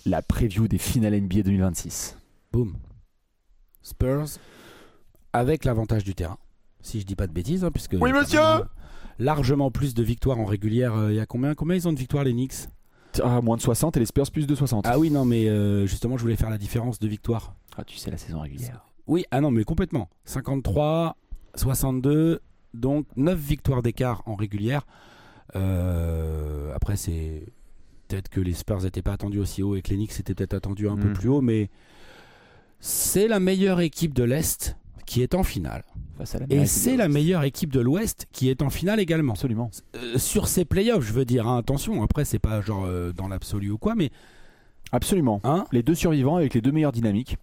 la preview des finales NBA 2026. Boom. Spurs avec l'avantage du terrain, si je dis pas de bêtises, hein, puisque Oui, monsieur. Largement plus de victoires en régulière. Il y a combien ils ont de victoires les Knicks? Moins de 60 et les Spurs plus de 60. Ah oui, non, mais justement, je voulais faire la différence de victoires. Ah, tu sais, la saison régulière. Oui, ah non, mais complètement. 53, 62, donc 9 victoires d'écart en régulière. Après, c'est peut-être que les Spurs n'étaient pas attendus aussi haut et que les Knicks étaient peut-être attendus un peu plus haut, mais c'est la meilleure équipe de l'Est qui est en finale. Et c'est la meilleure équipe de l'Ouest qui est en finale également. Absolument. Sur ces playoffs, je veux dire, hein, attention, après, c'est pas genre dans l'absolu ou quoi, mais. Absolument. Hein, les deux survivants avec les deux meilleures dynamiques.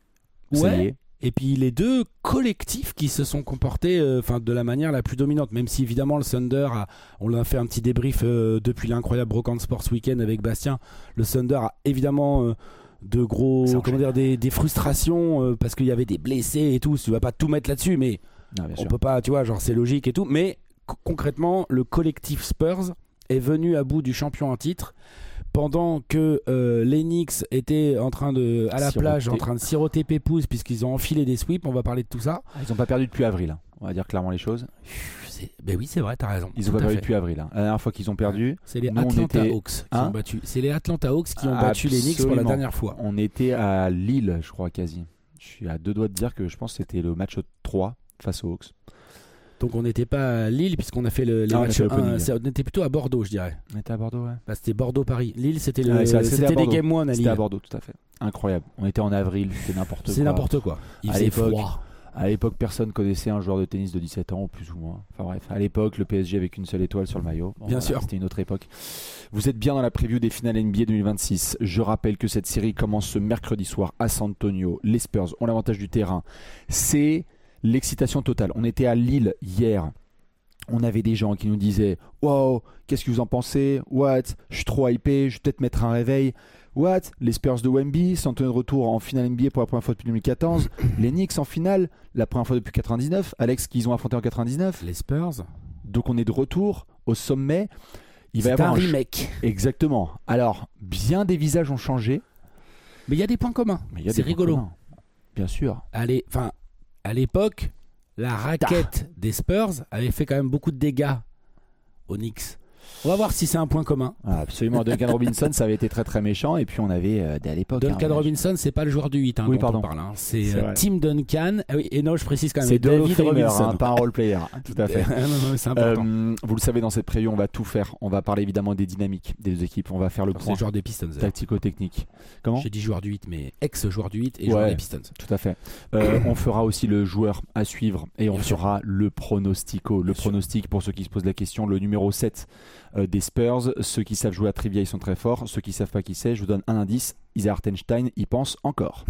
Ça y est. Et puis les deux collectifs qui se sont comportés de la manière la plus dominante, même si évidemment le Thunder, on a fait un petit débrief depuis l'incroyable Brocante Sports Weekend avec Bastien, le Thunder a évidemment de gros, des frustrations parce qu'il y avait des blessés et tout, tu vas pas tout mettre là-dessus, mais on peut pas, tu vois, genre c'est logique et tout, mais concrètement le collectif Spurs est venu à bout du champion en titre. Pendant que les Knicks étaient en train à la plage en train de siroter pépouze puisqu'ils ont enfilé des sweeps, on va parler de tout ça. Ils n'ont pas perdu depuis avril, hein. On va dire clairement les choses. Ben oui, c'est vrai, t'as raison. Ils n'ont pas perdu depuis avril. Hein. La dernière fois qu'ils ont perdu, c'est les Atlanta Hawks qui ont battu. C'est les Atlanta Hawks qui ont battu les Knicks pour la dernière fois. On était à Lille, je crois quasi. Je suis à deux doigts de dire que je pense que c'était le match 3 face aux Hawks. Donc on n'était pas à Lille puisqu'on a fait les matchs 1, on était plutôt à Bordeaux, je dirais. On était à Bordeaux, ouais. Bah, c'était Bordeaux-Paris. Lille, c'était les Game One à Lille. C'était à Bordeaux, tout à fait. Incroyable. On était en avril, c'était n'importe quoi. C'est n'importe quoi. Il faisait froid. À l'époque, personne connaissait un joueur de tennis de 17 ans, ou plus ou moins. Enfin bref, à l'époque, le PSG avec une seule étoile sur le maillot. Bon, bien sûr. C'était une autre époque. Vous êtes bien dans la preview des finales NBA 2026. Je rappelle que cette série commence ce mercredi soir à San Antonio. Les Spurs ont l'avantage du terrain. C'est l'excitation totale. On était à Lille hier. On avait des gens qui nous disaient « Wow, qu'est-ce que vous en pensez? What? Je suis trop hypé, je vais peut-être mettre un réveil. What? Les Spurs de Wemby sont de retour en finale NBA pour la première fois depuis 2014. Les Knicks en finale, la première fois depuis 99. Alex, qu'ils ont affronté en 99. Les Spurs. Donc on est de retour au sommet. C'est un remake. Exactement. Alors, bien des visages ont changé. Mais il y a des points communs. C'est rigolo. Bien sûr. Allez, à l'époque... La raquette des Spurs avait fait quand même beaucoup de dégâts aux Knicks. On va voir si c'est un point commun. Ah, absolument. Duncan Robinson, ça avait été très très méchant. Et puis on avait à l'époque. Duncan Robinson, c'est pas le joueur du 8. Oui, pardon. On parle, c'est Tim Duncan. Ah oui, et non, je précise quand même. C'est David Robinson, pas un role player. Tout à fait. Non, c'est important. Vous le savez, dans cette preview, on va tout faire. On va parler évidemment des dynamiques des deux équipes. On va faire le point. C'est joueur des Pistons. Tactico-technique. Comment? J'ai dit joueur du 8, mais ex-joueur du 8 et joueur des Pistons. Tout à fait. On fera aussi le joueur à suivre et on fera le pronostico. Le pronostic, pour ceux qui se posent la question, le numéro 7 des Spurs. Ceux qui savent jouer à trivia, ils sont très forts. Ceux qui savent pas qui c'est, je vous donne un indice. Isaiah Hartenstein y pense encore.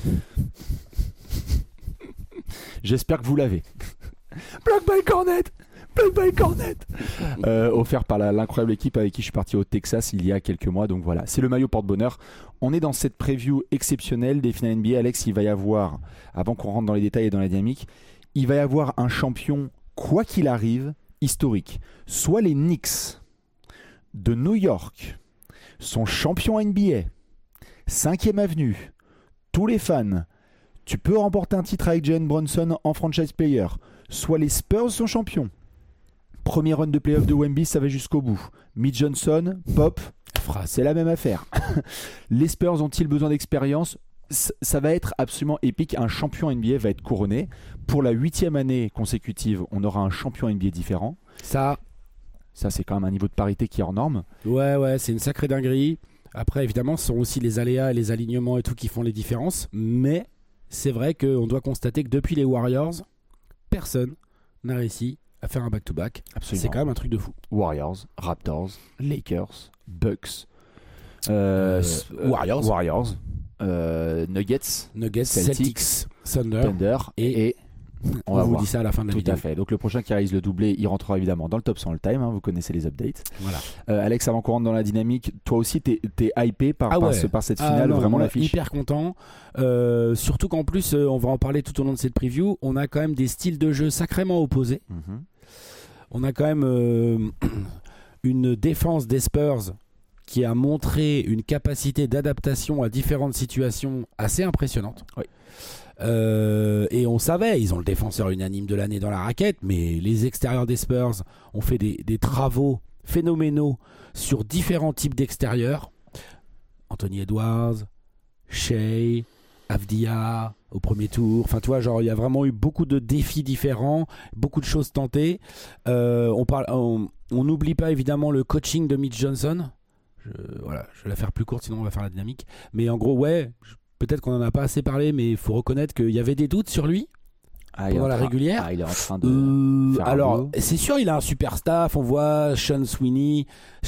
J'espère que vous l'avez. Block by Cornet. Block by Cornet. Offert par l'incroyable équipe avec qui je suis parti au Texas il y a quelques mois. Donc voilà, c'est le maillot porte-bonheur. On est dans cette preview exceptionnelle des finales NBA. Alex, il va y avoir, avant qu'on rentre dans les détails et dans la dynamique, il va y avoir un champion, quoi qu'il arrive, historique. Soit les Knicks de New York sont champions NBA, 5e avenue, tous les fans, tu peux remporter un titre avec Jalen Brunson en franchise player, soit les Spurs sont champions, premier run de playoff de Wemby, ça va jusqu'au bout, Mitch Johnson, Pop, c'est la même affaire. Les Spurs ont-ils besoin d'expérience? Ça va être absolument épique. Un champion NBA va être couronné. Pour la 8e année consécutive, on aura un champion NBA différent. Ça, c'est quand même un niveau de parité qui est hors norme. Ouais, c'est une sacrée dinguerie. Après, évidemment, ce sont aussi les aléas et les alignements et tout qui font les différences. Mais c'est vrai qu'on doit constater que depuis les Warriors, personne n'a réussi à faire un back-to-back. Absolument. C'est quand même un truc de fou. Warriors, Raptors, Lakers, Bucks, Warriors. Nuggets, Celtics, Thunder et on vous dit ça à la fin de la vidéo. Tout à fait. Donc le prochain qui réalise le doublé, il rentrera évidemment dans le top 100 all-time. Vous connaissez les updates. Voilà. Alex, avant qu'on rentre dans la dynamique, toi aussi t'es hypé par cette finale, non, vraiment l'affiche. Hyper content. Surtout qu'en plus, on va en parler tout au long de cette preview. On a quand même des styles de jeu sacrément opposés. On a quand même une défense des Spurs qui a montré une capacité d'adaptation à différentes situations assez impressionnante. Oui. Et on savait, ils ont le défenseur unanime de l'année dans la raquette, mais les extérieurs des Spurs ont fait des travaux phénoménaux sur différents types d'extérieurs. Anthony Edwards, Shea, Avdia au premier tour. Enfin, tu vois, genre, il y a vraiment eu beaucoup de défis différents, beaucoup de choses tentées. On n'oublie pas évidemment le coaching de Mitch Johnson. Je vais la faire plus courte, sinon on va faire la dynamique. Mais en gros, peut-être qu'on en a pas assez parlé, mais il faut reconnaître qu'il y avait des doutes sur lui. Pendant la régulière. Il est en train de faire alors, c'est sûr, il a un super staff. On voit Sweeney.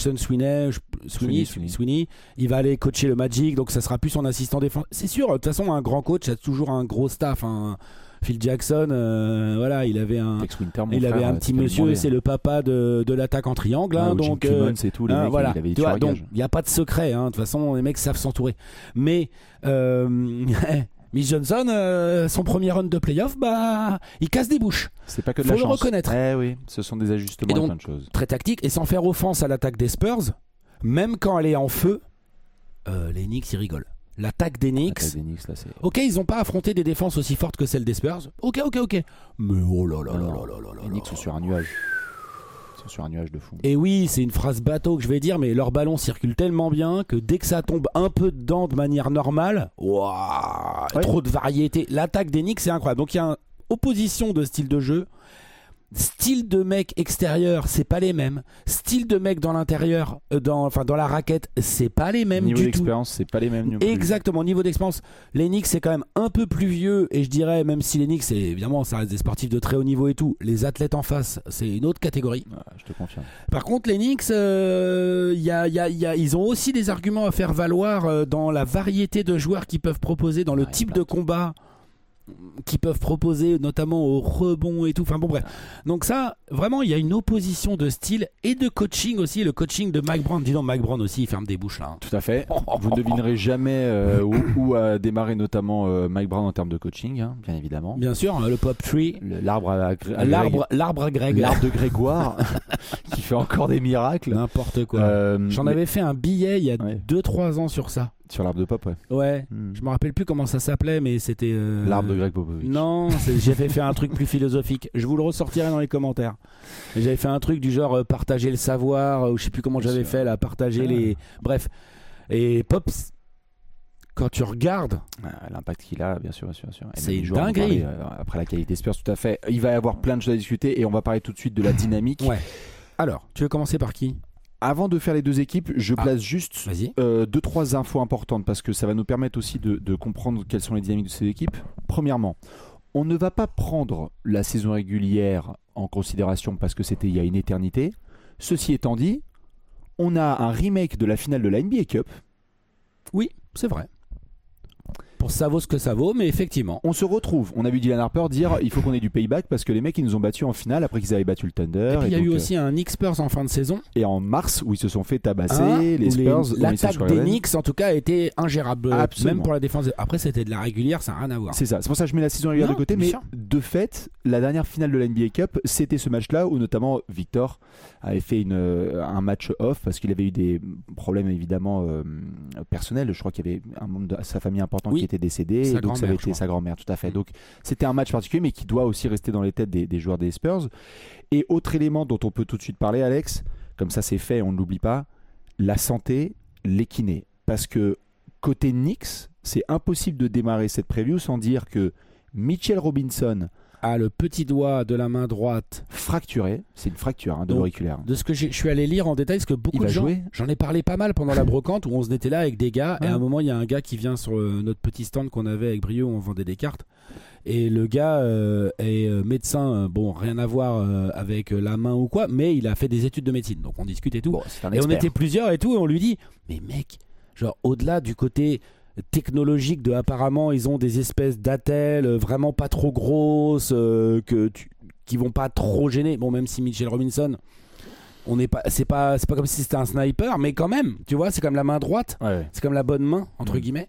Il va aller coacher le Magic, donc ça sera plus son assistant défense. C'est sûr, de toute façon, un grand coach a toujours un gros staff. Phil Jackson, il avait un petit monsieur, c'est le papa de l'attaque en triangle. Donc, c'est tout, les mecs, il avait des donc, il n'y a pas de secret. De toute façon, les mecs savent s'entourer. Mais Mitch Johnson, son premier run de playoff, il casse des bouches. C'est pas que de la chance. Faut le reconnaître. Oui, ce sont des ajustements et plein de choses. Très tactique et sans faire offense à l'attaque des Spurs, même quand elle est en feu, les Knicks ils rigolent. L'attaque des Knicks, là, c'est... ok, ils n'ont pas affronté des défenses aussi fortes que celles des Spurs. Ok. Mais oh là là là là là là. Les Knicks sont sur un nuage. Sur un nuage de fou. Et oui, c'est une phrase bateau que je vais dire, mais leur ballon circule tellement bien que dès que ça tombe un peu dedans de manière normale, trop de variété. L'attaque des Knicks, c'est incroyable. Donc il y a une opposition de style de jeu. Style de mec extérieur, c'est pas les mêmes. Style de mec dans l'intérieur, dans la raquette, c'est pas les mêmes niveau du tout. Niveau d'expérience, c'est pas les mêmes. Exactement, niveau d'expérience. Les Knicks, c'est quand même un peu plus vieux. Et je dirais, même si les Knicks, évidemment, ça reste des sportifs de très haut niveau et tout, les athlètes en face, c'est une autre catégorie. Je te confirme. Par contre, les Knicks, ils ont aussi des arguments à faire valoir dans la variété de joueurs qu'ils peuvent proposer, dans le type de combat qui peuvent proposer, notamment au rebond et tout. Enfin bon, bref. Donc ça, vraiment, il y a une opposition de style et de coaching aussi. Le coaching de Mike Brown. Dis donc, Mike Brown aussi, il ferme des bouches là. Tout à fait. Vous ne devinerez jamais où a démarré notamment Mike Brown en termes de coaching, bien évidemment. Bien sûr, le pop tree. L'arbre à Greg. L'arbre de Grégoire qui fait encore des miracles. N'importe quoi. J'en avais fait un billet il y a 2-3 ans sur ça. Sur l'arbre de Pop, ouais. Je me rappelle plus comment ça s'appelait, mais c'était l'arbre de Greg Popovich. Non, j'avais fait un truc plus philosophique. Je vous le ressortirai dans les commentaires. J'avais fait un truc du genre partager le savoir, ou je sais plus comment j'avais fait là, partager les. Bref. Et Pops, quand tu regardes, l'impact qu'il a, bien sûr. C'est une dinguerie. Après la qualité Spurs, tout à fait. Il va y avoir plein de choses à discuter et on va parler tout de suite de la dynamique. Ouais. Alors, tu veux commencer par qui ? Avant de faire les deux équipes, je place juste 2-3 infos importantes parce que ça va nous permettre aussi de comprendre quelles sont les dynamiques de ces équipes. Premièrement, on ne va pas prendre la saison régulière en considération parce que c'était il y a une éternité. Ceci étant dit, on a un remake de la finale de la NBA Cup. Oui, c'est vrai. Ça vaut ce que ça vaut, mais effectivement. On se retrouve. On a vu Dylan Harper dire il faut qu'on ait du payback parce que les mecs ils nous ont battus en finale après qu'ils avaient battu le Thunder. Et puis il y a eu aussi un Knicks Spurs en fin de saison. Et en mars où ils se sont fait tabasser. Les Spurs. L'attaque des Knicks en tout cas était ingérable. Absolument. Même pour la défense. Après c'était de la régulière, ça n'a rien à voir. C'est ça. C'est pour ça que je mets la saison régulière de côté. Mais de fait, la dernière finale de la NBA Cup, c'était ce match-là où notamment Victor avait fait un match off parce qu'il avait eu des problèmes évidemment personnels. Je crois qu'il y avait un membre de sa famille important qui était décédé. Et donc ça avait été sa grand-mère, tout à fait. Donc c'était un match particulier, mais qui doit aussi rester dans les têtes des joueurs des Spurs. Et autre élément dont on peut tout de suite parler, Alex, comme ça c'est fait, on ne l'oublie pas, la santé, les kinés. Parce que côté Knicks, c'est impossible de démarrer cette preview sans dire que Mitchell Robinson a le petit doigt de la main droite fracturé, c'est une fracture de l'auriculaire. De ce que je suis allé lire en détail, parce que beaucoup de gens, j'en ai parlé pas mal pendant la brocante où on se était là avec des gars, et à un moment il y a un gars qui vient sur notre petit stand qu'on avait avec Brio où on vendait des cartes, et le gars est médecin, rien à voir avec la main ou quoi, mais il a fait des études de médecine, donc on discute et tout, et on était plusieurs et tout, et on lui dit, mais mec, genre au-delà du côté technologique de apparemment ils ont des espèces d'attelles vraiment pas trop grosses qui vont pas trop gêner, même si Mitchell Robinson c'est pas comme si c'était un sniper, mais quand même tu vois, c'est comme la main droite, c'est comme la bonne main entre guillemets,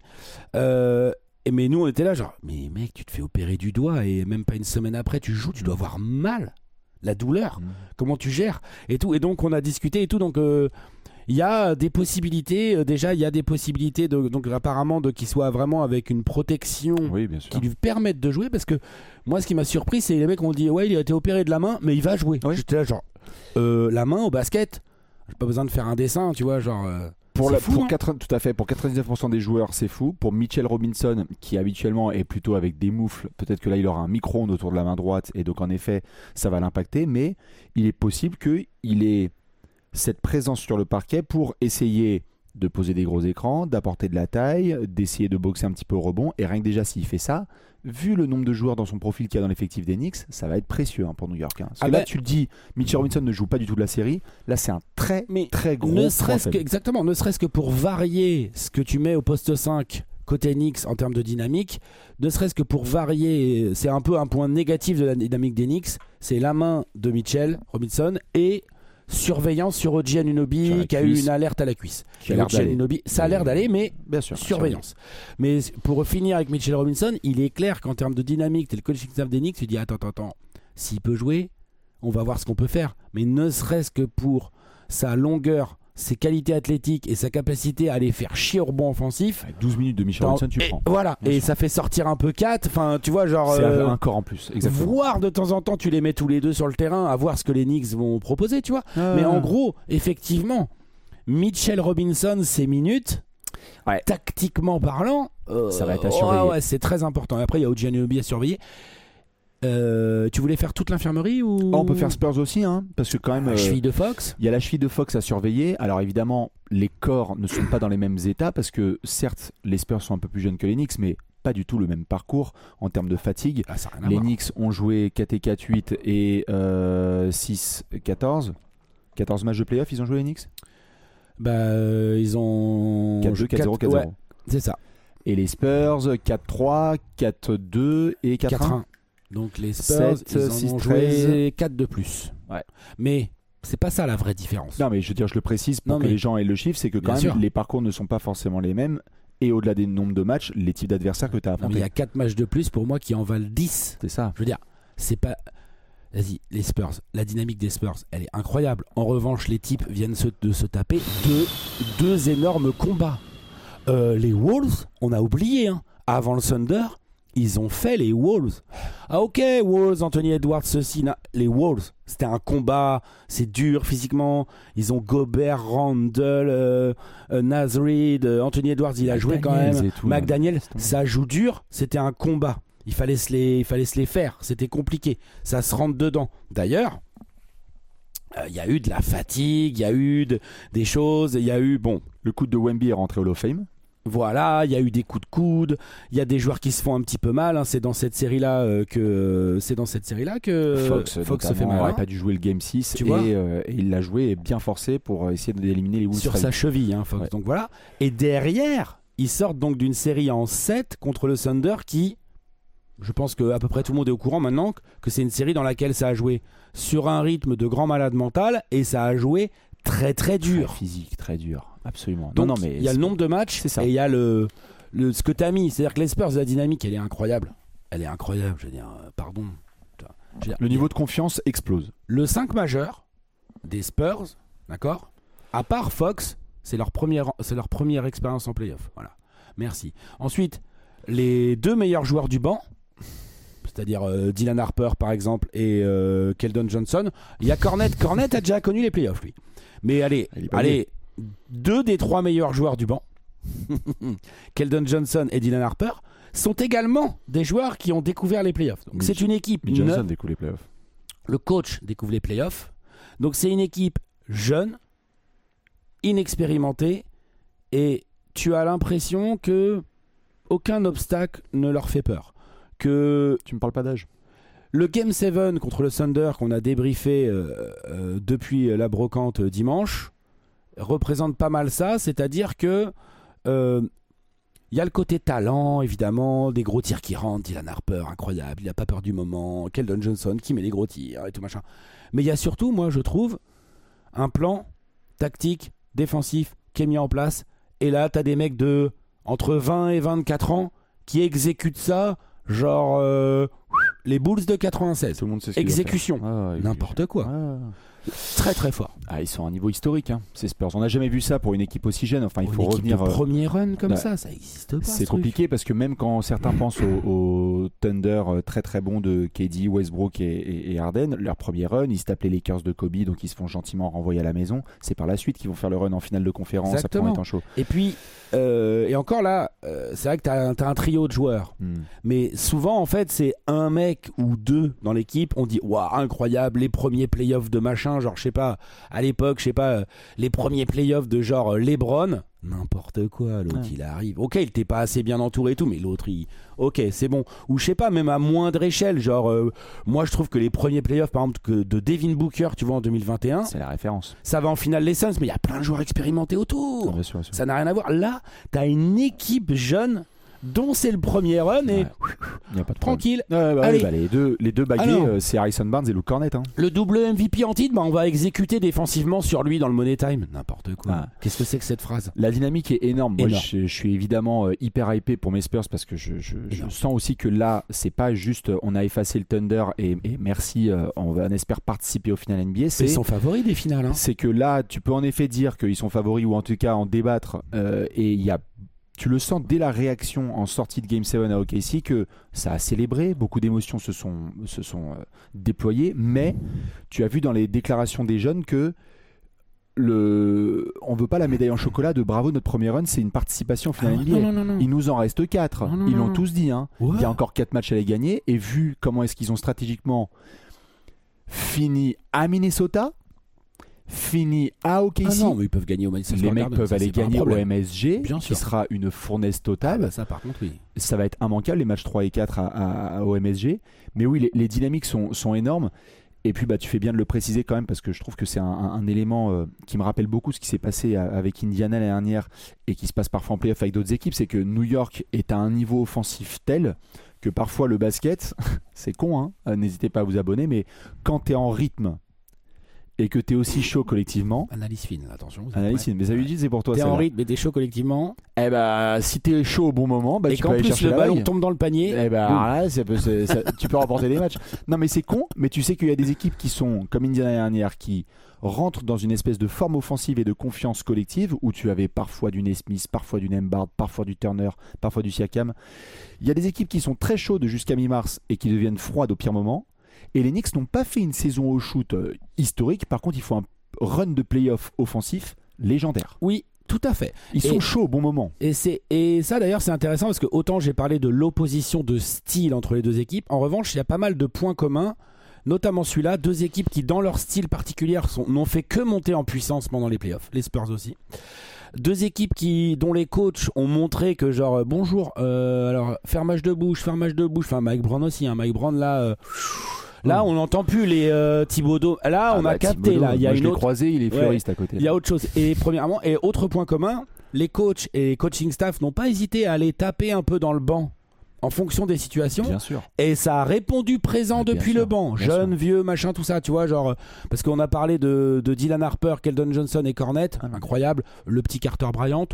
mais nous on était là genre mais mec, tu te fais opérer du doigt et même pas une semaine après tu joues, tu dois avoir mal, la douleur, comment tu gères et tout, et donc on a discuté et tout, donc il y a des possibilités. Déjà, il y a des possibilités donc apparemment qu'il soit vraiment avec une protection Oui, bien sûr. qui lui permette de jouer. Parce que moi, ce qui m'a surpris, c'est les mecs ont dit ouais, il a été opéré de la main, mais il va jouer. Oui. J'étais là genre la main au basket, j'ai pas besoin de faire un dessin, tu vois, genre. Pour c'est fou, hein. tout à fait, pour 99% des joueurs, c'est fou. Pour Mitchell Robinson, qui habituellement est plutôt avec des moufles, peut-être que là, il aura un micro-ondes autour de la main droite, et donc en effet, ça va l'impacter. Mais il est possible qu'il ait cette présence sur le parquet pour essayer de poser des gros écrans, d'apporter de la taille, d'essayer de boxer un petit peu au rebond. Et rien que déjà, s'il fait ça, vu le nombre de joueurs dans son profil qu'il y a dans l'effectif des Knicks, ça va être précieux pour New York. Parce que là, tu le dis, Mitchell Robinson ne joue pas du tout de la série. Là, c'est un très gros ne serait-ce que pour varier ce que tu mets au poste 5 côté Knicks en termes de dynamique, ne serait-ce que pour varier, c'est un peu un point négatif de la dynamique des Knicks, c'est la main de Mitchell Robinson et surveillance sur OG Anunoby qui a eu une alerte à la cuisse. Ça a l'air d'aller, mais bien sûr, surveillance. Mais pour finir avec Mitchell Robinson, il est clair qu'en termes de dynamique, t'es le coaching staff des Knicks, tu dis attends, s'il peut jouer, on va voir ce qu'on peut faire. Mais ne serait-ce que pour sa longueur, ses qualités athlétiques et sa capacité à aller faire chier au rebond offensif. Avec 12 minutes de Mitchell Robinson, tu prends. Voilà, et ça fait sortir un peu 4. Enfin, tu vois, genre. C'est un corps en plus, exactement. Voir de temps en temps, tu les mets tous les deux sur le terrain, à voir ce que les Knicks vont proposer, tu vois. Mais en gros, effectivement, Mitchell Robinson, ses minutes, tactiquement parlant, ça va être à surveiller. Ouais, c'est très important. Et après, il y a OG Anunoby à surveiller. Tu voulais faire toute l'infirmerie ou... On peut faire Spurs aussi, parce que quand même. La cheville de Fox. Il y a la cheville de Fox à surveiller. Alors évidemment, les corps ne sont pas dans les mêmes états parce que certes, les Spurs sont un peu plus jeunes que les Knicks, mais pas du tout le même parcours en termes de fatigue. Les Knicks ont joué 4-4-8 et 6-14. 14 matchs de playoff, ils ont joué les Knicks. Ils ont 4-2, 4-0, 4-0. Ouais, c'est ça. Et les Spurs 4-3, 4-2 et 4-1. Donc les Spurs, 7, ils en 6, ont 13. joué 4 de plus. Ouais. Mais c'est pas ça la vraie différence. Non, mais je veux dire, je le précise pour que les gens aient le chiffre, c'est que quand même, les parcours ne sont pas forcément les mêmes. Et au-delà des nombres de matchs, les types d'adversaires que tu as affrontés. Il y a 4 matchs de plus pour moi qui en valent 10. C'est ça. Je veux dire, c'est pas. Vas-y, les Spurs, la dynamique des Spurs, elle est incroyable. En revanche, les types viennent de se taper deux énormes combats. Les Wolves, on a oublié, avant le Thunder, ils ont fait les Wolves. Ah ok, Wolves, Anthony Edwards, ceci, les Wolves, c'était un combat, c'est dur physiquement. Ils ont Gobert, Randle, Naz Reid, Anthony Edwards, il a joué quand même. McDaniel, ça joue dur, c'était un combat. Il fallait se les faire, c'était compliqué. Ça se rentre dedans. D'ailleurs, il y a eu de la fatigue, il y a eu des choses, il y a eu, le coup de Wemby est rentré au Hall of Fame. Voilà, il y a eu des coups de coude, il y a des joueurs qui se font un petit peu mal. C'est dans cette série-là que Fox se fait mal. Il n'aurait pas dû jouer le Game 6 et il l'a joué bien forcé pour essayer d'éliminer les Wolves. Sur sa cheville, Fox. Ouais. Donc voilà. Et derrière, ils sortent donc d'une série en 7 contre le Thunder qui, je pense que à peu près tout le monde est au courant maintenant que c'est une série dans laquelle ça a joué sur un rythme de grand malade mental et ça a joué très très dur. Très physique, très dur. Absolument. Donc, il y a le nombre de matchs et il y a ce que tu as mis. C'est-à-dire que les Spurs, la dynamique, elle est incroyable. Elle est incroyable, je veux dire, pardon. Le niveau de confiance explose. Le 5 majeur des Spurs, d'accord, à part Fox, c'est leur première expérience en playoff. Voilà. Merci. Ensuite, les 2 meilleurs joueurs du banc, c'est-à-dire Dylan Harper par exemple et Keldon Johnson. Il y a Cornet. Cornet a déjà connu les playoffs, lui. Mais allez, 2 des 3 meilleurs joueurs du banc, Keldon Johnson et Dylan Harper, sont également des joueurs qui ont découvert les playoffs. Donc c'est une équipe. Johnson découvre les playoffs. Le coach découvre les playoffs. Donc c'est une équipe jeune, inexpérimentée, et tu as l'impression que aucun obstacle ne leur fait peur. Tu me parles pas d'âge. Le Game 7 contre le Thunder qu'on a débriefé depuis la brocante dimanche représente pas mal ça, c'est-à-dire que y a le côté talent, évidemment, des gros tirs qui rentrent, Dylan Harper, incroyable, il n'a pas peur du moment, Keldon Johnson qui met les gros tirs et tout machin. Mais il y a surtout, moi je trouve, un plan tactique, défensif qui est mis en place, et là t'as des mecs de entre 20 et 24 ans qui exécutent ça, genre les Bulls de 96. Tout le monde sait ce exécution. n'importe quoi. très très fort. Ah, ils sont à un niveau historique, hein, ces Spurs. On n'a jamais vu ça pour une équipe aussi jeune. Enfin, il faut revenir. Premier run comme ça n'existe pas. C'est compliqué parce que même quand certains pensent au Thunder très très bon de KD, Westbrook et Harden, leur premier run, ils se tapent les Lakers de Kobe, donc ils se font gentiment renvoyer à la maison. C'est par la suite qu'ils vont faire le run en finale de conférence. Exactement. Après en chaud. Et puis, et encore là, c'est vrai que t'as un trio de joueurs. Mais souvent, en fait, c'est un mec ou deux dans l'équipe. On dit, waouh, incroyable, les premiers playoffs de machin. Genre, je sais pas, à l'époque, les premiers playoffs de genre LeBron. N'importe quoi, l'autre il arrive. Ok, il était pas assez bien entouré et tout, mais l'autre ok, c'est bon. Ou je sais pas, même à moindre échelle, genre moi je trouve que les premiers playoffs par exemple de Devin Booker, tu vois, en 2021, c'est la référence. Ça va en finale les Suns, mais il y a plein de joueurs expérimentés autour. Bien sûr, bien sûr. Ça n'a rien à voir. Là, t'as une équipe jeune dont c'est le premier run et y a pas de tranquille. Allez. Les deux baguets, c'est Harrison Barnes et Luke Cornett. Hein. Le double MVP en titre, on va exécuter défensivement sur lui dans le Money Time. N'importe quoi. Qu'est-ce que c'est que cette phrase? La dynamique est énorme. Moi, je suis évidemment hyper hypé pour mes Spurs parce que je sens aussi que là, c'est pas juste on a effacé le Thunder et merci, on espère participer au final NBA. Ils sont favoris des finales. Hein. C'est que là, tu peux en effet dire qu'ils sont favoris ou en tout cas en débattre et il y a. Tu le sens dès la réaction en sortie de Game 7 à OKC que ça a célébré, beaucoup d'émotions se sont déployées, mais tu as vu dans les déclarations des jeunes que on veut pas la médaille en chocolat de bravo notre premier run, c'est une participation au final NBA. Non. Il nous en reste 4. Ils l'ont tous dit. Hein. Ouais. Il y a encore 4 matchs à les gagner et vu comment est-ce qu'ils ont stratégiquement fini à Minnesota, fini à OKC. Mais ils peuvent gagner au Madison Les Square mecs Garden, peuvent aller gagner au MSG, Bien qui sûr. sera une fournaise totale. Ça, par contre, oui. Ça va être immanquable, les matchs 3 et 4 au MSG. Mais oui, les dynamiques sont énormes. Et puis, tu fais bien de le préciser quand même, parce que je trouve que c'est un élément qui me rappelle beaucoup ce qui s'est passé avec Indiana l'année dernière et qui se passe parfois en playoff avec d'autres équipes. C'est que New York est à un niveau offensif tel que parfois le basket, c'est con, hein, n'hésitez pas à vous abonner, mais quand tu es en rythme et que tu es aussi chaud collectivement. Analyse fine, attention. Analyse fine, mais ça lui dit c'est pour toi. T'es en rythme et t'es chaud collectivement. Si t'es chaud au bon moment, et tu qu'en peux aller plus chercher le la ballon bague. tombe dans le panier. Là, tu peux remporter des matchs. Non, mais c'est con, mais tu sais qu'il y a des équipes qui sont, comme Indiana dernière, qui rentrent dans une espèce de forme offensive et de confiance collective où tu avais parfois du Nesmith, parfois du Nembhard, parfois du Turner, parfois du Siakam. Il y a des équipes qui sont très chaudes jusqu'à mi-mars et qui deviennent froides au pire moment. Et les Knicks n'ont pas fait une saison au shoot historique. Par contre, il faut un run de playoff offensif légendaire. Oui, tout à fait. Ils sont chauds au bon moment. Et ça d'ailleurs c'est intéressant parce que autant j'ai parlé de l'opposition de style entre les deux équipes, en revanche il y a pas mal de points communs, notamment celui-là, deux équipes qui dans leur style particulier n'ont fait que monter en puissance pendant les playoffs, les Spurs aussi. Deux équipes dont les coachs ont montré que genre bonjour, alors fermage de bouche, enfin Mike Brown aussi, Mike Brown là... Là, on n'entend plus les Thibodeau. Là, on a capté. Thibodeau, là, il y a moi, une je l'ai autre. croisé, il est fleuriste à côté. Il y a autre chose. Et premièrement, et autre point commun, les coachs et coaching staff n'ont pas hésité à aller taper un peu dans le banc en fonction des situations. Bien sûr. Et ça a répondu présent depuis le banc. Jeune, vieux, machin, tout ça, tu vois, genre parce qu'on a parlé de Dylan Harper, Keldon Johnson et Cornette, incroyable. Le petit Carter Bryant,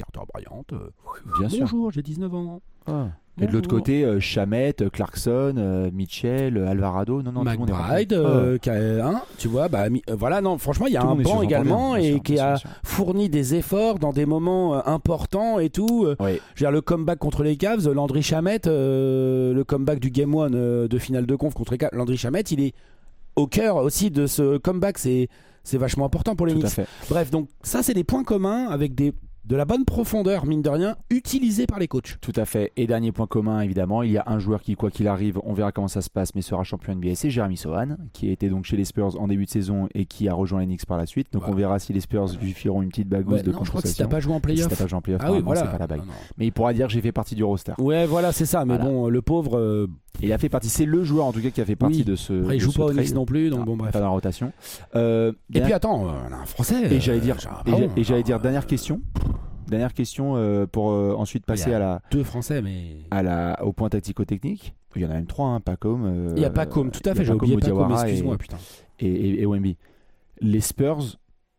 bien sûr. Bonjour, j'ai 19 ans. Et de l'autre côté, Shamet, Clarkson, Mitchell, Alvarado, McBride, tu vois, voilà, non, franchement, il y a un banc également qui a fourni des efforts dans des moments importants et tout. Oui. Je veux dire, le comeback contre les Cavs, Landry Shamet, le comeback du Game 1 de finale de conf contre les Cavs, Landry Shamet, il est au cœur aussi de ce comeback, c'est vachement important pour les Knicks. Bref, donc ça, c'est des points communs avec de la bonne profondeur, mine de rien, utilisée par les coachs. Tout à fait. Et dernier point commun, évidemment, il y a un joueur qui, quoi qu'il arrive, on verra comment ça se passe, mais sera champion NBA, c'est Jeremy Sohan, qui était donc chez les Spurs en début de saison et qui a rejoint les Knicks par la suite. Donc on verra si les Spurs lui firont une petite bagousse de compensation. Je crois que si t'as pas joué en playoff, c'est pas la bague. Mais il pourra dire que j'ai fait partie du roster. Ouais, voilà, c'est ça. Mais bon, le pauvre... Il a fait partie, c'est le joueur en tout cas qui a fait partie de ce. Après, il joue pas au Knicks non plus, donc bon, bref. Pas dans la rotation. Et puis attends, on a un Français. Et j'allais dire dernière question. Dernière question pour ensuite passer à la. Deux Français, mais. Au point tactico-technique. Il y en a même trois, Pacom. Il y a Pacom, tout à fait, j'ai oublié Pacom, excuse-moi, putain. Et Wemby. Les Spurs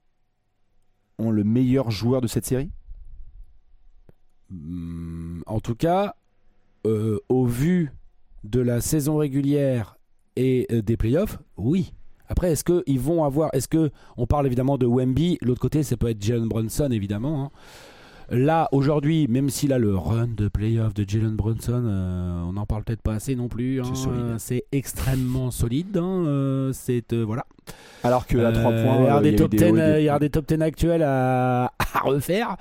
ont le meilleur joueur de cette série ? En tout cas, au vu de la saison régulière et des playoffs, oui. Après, est-ce qu'ils vont avoir... Est-ce que on parle évidemment de Wemby, l'autre côté, ça peut être Jalen Brunson, évidemment. Hein. Là, aujourd'hui, même si là, le run de playoff de Jalen Brunson, on n'en parle peut-être pas assez non plus. Hein, c'est extrêmement solide. Hein, voilà. Alors qu'à 3 points, il y a des top 10 actuels à refaire.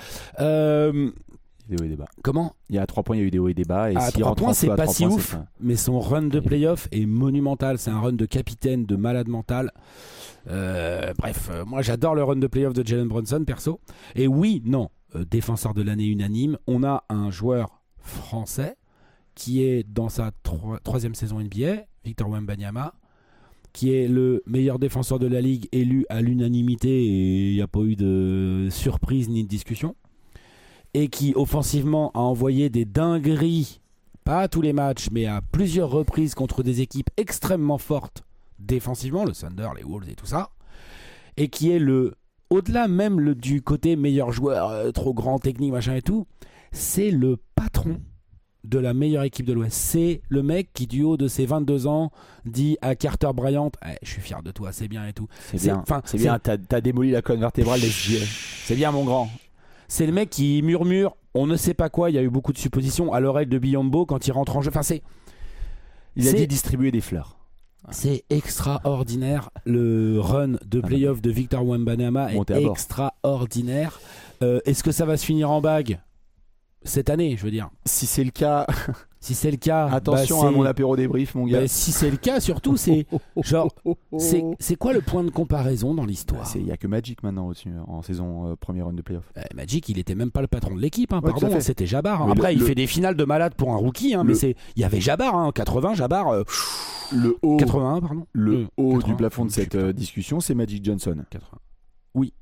Des hauts et des bas. Comment ? Il y a 3 points, il y a eu des hauts et des bas. Et à 3 points, c'est pas si ouf. Mais son run de playoff est monumental. C'est un run de capitaine, de malade mental. Bref, moi j'adore le run de playoff de Jalen Brunson, perso. Et oui, non. Défenseur de l'année unanime, on a un joueur français qui est dans sa troisième saison NBA, Victor Wembanyama, qui est le meilleur défenseur de la ligue élu à l'unanimité et il n'y a pas eu de surprise ni de discussion, et qui offensivement a envoyé des dingueries, pas à tous les matchs mais à plusieurs reprises contre des équipes extrêmement fortes défensivement, le Thunder, les Wolves et tout ça, et qui est au-delà même du côté meilleur joueur, trop grand, technique, machin et tout, c'est le patron de la meilleure équipe de l'Ouest. C'est le mec qui, du haut de ses 22 ans, dit à Carter Bryant je suis fier de toi, c'est bien et tout. C'est bien, t'as démoli la colonne vertébrale des SGA. C'est bien, mon grand. C'est le mec qui murmure, on ne sait pas quoi, il y a eu beaucoup de suppositions à l'oreille de Biyombo quand il rentre en jeu. Enfin, il a dit distribuer des fleurs. C'est extraordinaire. Le run de playoff de Victor Wembanyama est extraordinaire. Est-ce que ça va se finir en bague cette année, je veux dire? Si c'est le cas, attention à mon apéro débrief, mon gars. Si c'est le cas, surtout, c'est genre, c'est quoi le point de comparaison dans l'histoire? Il n'y a que Magic maintenant au-dessus en saison première run de playoff. Magic, il était même pas le patron de l'équipe, hein, pardon, c'était Jabbar. Hein. Après, il fait des finales de malade pour un rookie, hein, mais il y avait Jabbar, hein, 80, Jabbar. Le haut, 81, pardon. Le haut 80, du plafond de cette discussion, c'est Magic Johnson. 80. Oui.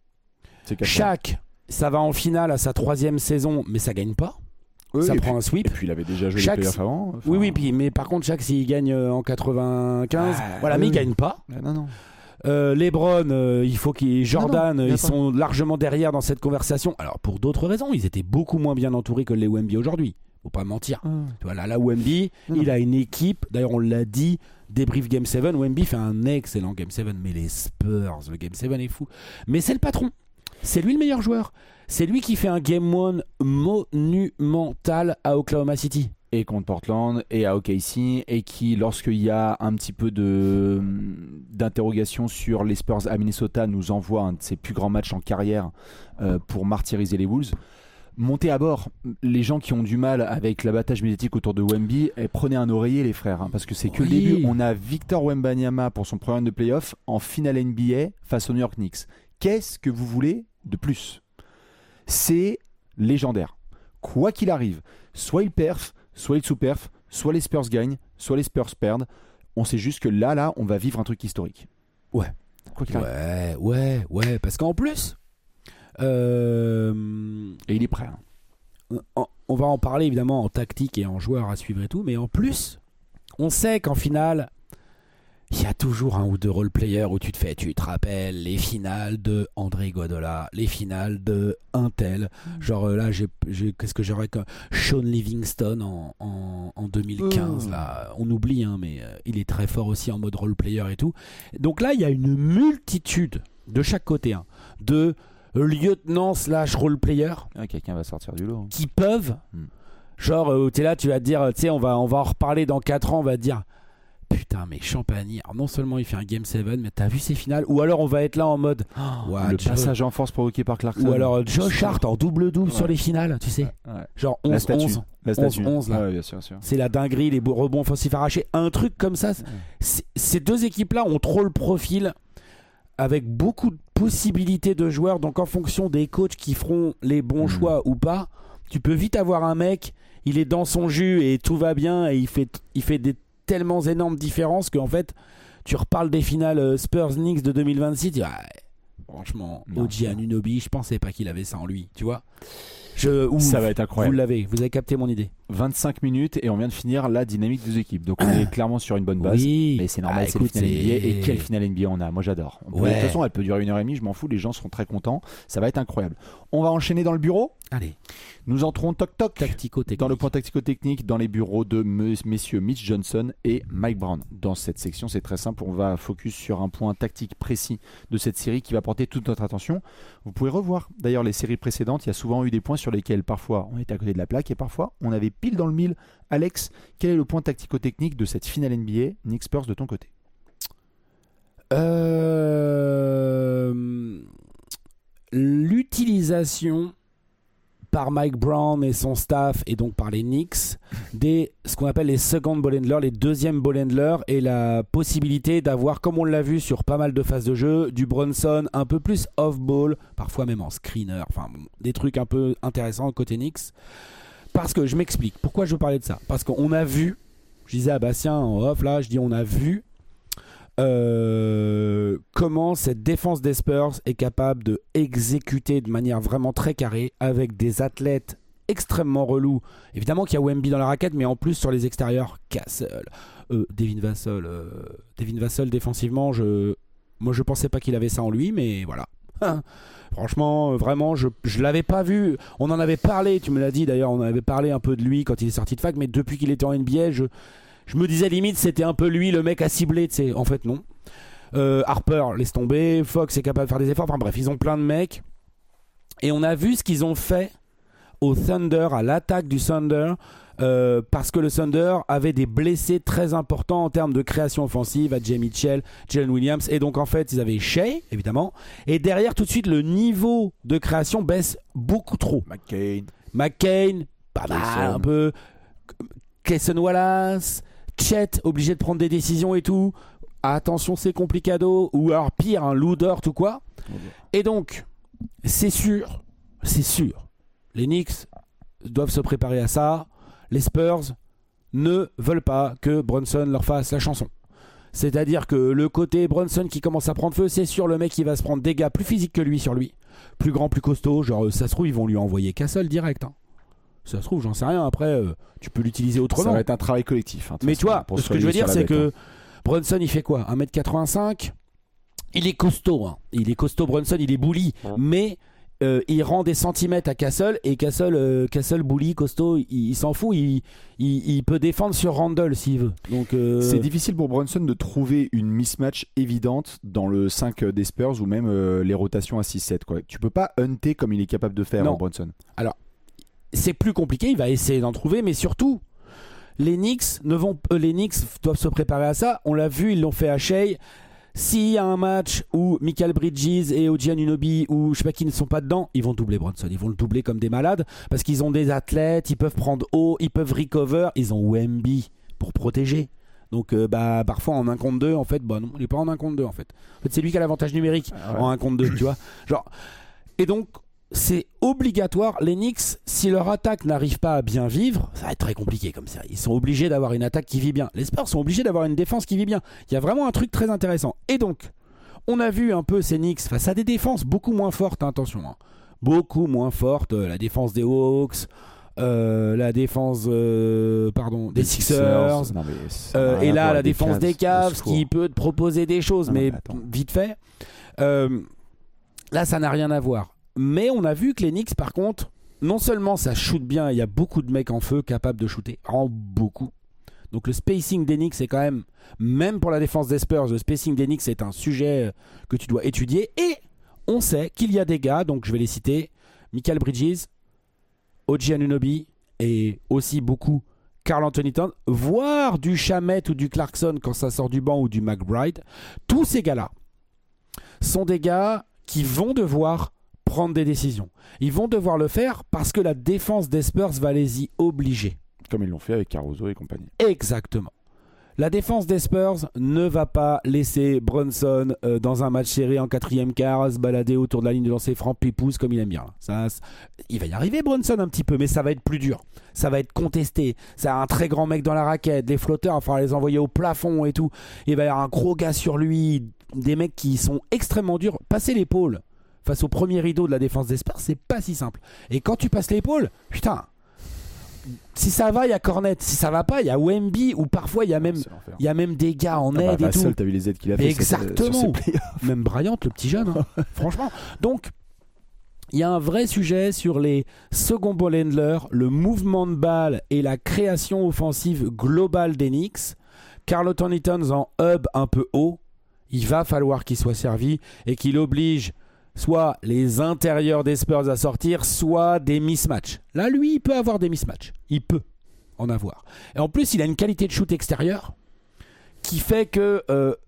Shaq, ça va en finale à sa 3e saison, mais ça gagne pas. Ça prend un sweep. Et puis il avait déjà joué les playoffs avant. Enfin... Oui, mais par contre, Shaq, s'il gagne en 95, mais il gagne pas. Non. LeBron, il faut Jordan, ils sont largement derrière dans cette conversation. Alors pour d'autres raisons, ils étaient beaucoup moins bien entourés que les Wemby aujourd'hui. Faut pas mentir. Voilà, là Wemby, il a une équipe. D'ailleurs, on l'a dit. Débrief Game 7. Wemby fait un excellent Game 7, mais les Spurs, le Game 7 est fou. Mais c'est le patron. C'est lui le meilleur joueur. C'est lui qui fait un Game 1 monumental à Oklahoma City. Et contre Portland et à OKC, et qui, lorsqu'il y a un petit peu d'interrogation sur les Spurs à Minnesota, nous envoie un de ses plus grands matchs en carrière pour martyriser les Wolves. Montez à bord, les gens qui ont du mal avec l'abattage médiatique autour de Wemby, prenez un oreiller les frères, hein, parce que c'est que le début. On a Victor Wembanyama pour son premier round de playoff en finale NBA face aux New York Knicks. Qu'est-ce que vous voulez de plus? C'est légendaire. Quoi qu'il arrive, soit il perf, soit il sous-perf, soit les Spurs gagnent, soit les Spurs perdent. On sait juste que là, on va vivre un truc historique. Ouais. Quoi qu'il arrive. Ouais, parce qu'en plus... Et il est prêt. On va en parler évidemment en tactique et en joueur à suivre et tout, mais en plus, on sait qu'en finale, il y a toujours un ou deux role-players où tu te rappelles les finales de André Iguodala, les finales de Intel. Genre là, qu'est-ce que j'aurais comme Sean Livingston en 2015. Là, on oublie, hein, mais il est très fort aussi en mode role-player et tout. Donc là, il y a une multitude de chaque côté, hein, de lieutenant / role-player. Quelqu'un va sortir du lot. Qui peuvent, genre, t'es là, tu vas te dire, tu sais, on va en reparler dans 4 ans, on va te dire. Putain, mais Champagny, alors non seulement il fait un Game 7, mais t'as vu ses finales? Ou alors on va être là en mode le passage en force provoqué par Clarkson. Ou alors Josh Hart en double-double sur les finales, tu sais. Genre 11-11. 11-11 là. Ouais, bien sûr. C'est la dinguerie, les rebonds offensifs arrachés. Un truc comme ça. Ces deux équipes-là ont trop le profil avec beaucoup de possibilités de joueurs. Donc en fonction des coachs qui feront les bons choix ou pas, tu peux vite avoir un mec, il est dans son jus et tout va bien et il fait des tellement énormes différences qu'en fait tu reparles des finales Spurs-Knicks de 2026, tu dis, franchement, OG Anunoby, je pensais pas qu'il avait ça en lui, tu vois. Ça va être incroyable. Vous avez capté mon idée. 25 minutes et on vient de finir la dynamique des équipes. Donc on est clairement sur une bonne base. Oui. Mais c'est normal, c'est écoute, le final NBA. Et quelle finale NBA on a? Moi j'adore. De toute façon, elle peut durer 1h30, je m'en fous, les gens seront très contents. Ça va être incroyable. On va enchaîner dans le bureau. Allez. Nous entrons tactico-technique. Dans le point tactico-technique, dans les bureaux de messieurs Mitch Johnson et Mike Brown. Dans cette section, c'est très simple, on va focus sur un point tactique précis de cette série qui va porter toute notre attention. Vous pouvez revoir d'ailleurs les séries précédentes, il y a souvent eu des points sur lesquels parfois on était à côté de la plaque et parfois on avait pile dans le mille. Alex, quel est le point tactico-technique de cette finale NBA? Knicks Spurs de ton côté? L'utilisation par Mike Brown et son staff et donc par les Knicks ce qu'on appelle les second ball handlers, les deuxièmes ball handlers, et la possibilité d'avoir, comme on l'a vu sur pas mal de phases de jeu, du Brunson un peu plus off-ball, parfois même en screener, enfin des trucs un peu intéressants côté Knicks. Parce que je m'explique, pourquoi je veux parler de ça? Parce qu'on a vu, je disais à Bastien en off là, je dis on a vu comment cette défense des Spurs est capable de exécuter de manière vraiment très carrée avec des athlètes extrêmement relous. Évidemment qu'il y a Wemby dans la raquette, mais en plus sur les extérieurs, Castle, Devin Vassell défensivement, moi je pensais pas qu'il avait ça en lui, mais voilà. Franchement, vraiment, je l'avais pas vu. On en avait parlé, tu me l'as dit d'ailleurs, on en avait parlé un peu de lui quand il est sorti de fac, mais depuis qu'il était en NBA, je me disais limite c'était un peu lui le mec à cibler, tu sais. En fait non. Harper laisse tomber, Fox est capable de faire des efforts, enfin bref, ils ont plein de mecs. Et on a vu ce qu'ils ont fait au Thunder, à l'attaque du Thunder, parce que le Thunder avait des blessés très importants en termes de création offensive, à Jay Mitchell, Jalen Williams, et donc en fait ils avaient Shea évidemment, et derrière tout de suite le niveau de création baisse beaucoup trop. McCain, pas mal un peu, Cason Wallace, Chet obligé de prendre des décisions et tout, attention c'est complicado, ou alors pire un Lou Dort ou quoi. Et donc c'est sûr, les Knicks doivent se préparer à ça. Les Spurs ne veulent pas que Brunson leur fasse la chanson. C'est-à-dire que le côté Brunson qui commence à prendre feu, c'est sûr, le mec qui va se prendre des gars plus physiques que lui sur lui, plus grand, plus costaud, genre ça se trouve ils vont lui envoyer Castle direct. Ça se trouve, j'en sais rien, après tu peux l'utiliser autrement. Ça va être un travail collectif. Mais tu vois, ce que je veux dire c'est que Brunson il fait quoi, 1m85, il est costaud, il est costaud Brunson, il est bully, mais il rend des centimètres à Castle, et Castle bully, costaud, il s'en fout, il peut défendre sur Randle s'il veut. Donc, c'est difficile pour Brunson de trouver une mismatch évidente dans le 5 des Spurs ou même les rotations à 6-7 quoi. Tu peux pas hunter comme il est capable de faire Brunson. Alors c'est plus compliqué, il va essayer d'en trouver, mais surtout les Knicks doivent se préparer à ça. On l'a vu, ils l'ont fait à Shea. S'il y a un match où Mikal Bridges et OG Anunoby ou je sais pas qui ne sont pas dedans, ils vont doubler Brunson, ils vont le doubler comme des malades parce qu'ils ont des athlètes, ils peuvent prendre haut, ils peuvent recover, ils ont Wemby pour protéger. Donc parfois en 1 contre 2 en fait, non, il est pas en 1 contre 2 en fait. En fait, c'est lui qui a l'avantage numérique en 1 contre 2, tu vois. Genre, et donc c'est obligatoire, les Knicks, si leur attaque n'arrive pas à bien vivre, ça va être très compliqué comme ça. Ils sont obligés d'avoir une attaque qui vit bien. Les Spurs sont obligés d'avoir une défense qui vit bien. Il y a vraiment un truc très intéressant. Et donc, on a vu un peu ces Knicks face à des défenses beaucoup moins fortes, attention. Beaucoup moins fortes. La défense des Hawks, la défense des Sixers. Et là, la défense des Cavs qui peut te proposer des choses, mais vite fait. Là, ça n'a rien à voir. Mais on a vu que les Knicks, par contre, non seulement ça shoot bien, il y a beaucoup de mecs en feu capables de shooter, vraiment beaucoup. Donc le spacing des Knicks, c'est quand même pour la défense des Spurs, le spacing des Knicks, c'est un sujet que tu dois étudier. Et on sait qu'il y a des gars, donc je vais les citer, Mikal Bridges, OG Anunoby et aussi beaucoup Karl Anthony Towns, voire du Shamet ou du Clarkson quand ça sort du banc ou du McBride. Tous ces gars-là sont des gars qui vont devoir prendre des décisions. Ils vont devoir le faire parce que la défense des Spurs va les y obliger. Comme ils l'ont fait avec Caruso et compagnie. Exactement. La défense des Spurs ne va pas laisser Brunson dans un match serré en 4e quart se balader autour de la ligne de lancer franc pépouze comme il aime bien. Il va y arriver Brunson un petit peu, mais ça va être plus dur. Ça va être contesté. C'est un très grand mec dans la raquette. Des flotteurs, il va falloir les envoyer au plafond et tout. Il va y avoir un gros gars sur lui. Des mecs qui sont extrêmement durs. Passer l'épaule face au premier rideau de la défense des Spurs, c'est pas si simple. Et quand tu passes l'épaule, putain, si ça va, il y a Cornet. Si ça va pas, il y a Wemby, ou parfois il y a même des gars en aide et tout. T'as vu les aides qu'il a fait. Exactement. Même Bryant, le petit jeune, hein. Franchement. Donc, il y a un vrai sujet sur les second ball handlers, le mouvement de balle et la création offensive globale des Knicks. Karl Anthony Towns en hub un peu haut, il va falloir qu'il soit servi et qu'il oblige soit les intérieurs des Spurs à sortir, soit des mismatchs. Là, lui, il peut avoir des mismatchs. Il peut en avoir. Et en plus, il a une qualité de shoot extérieur qui fait que,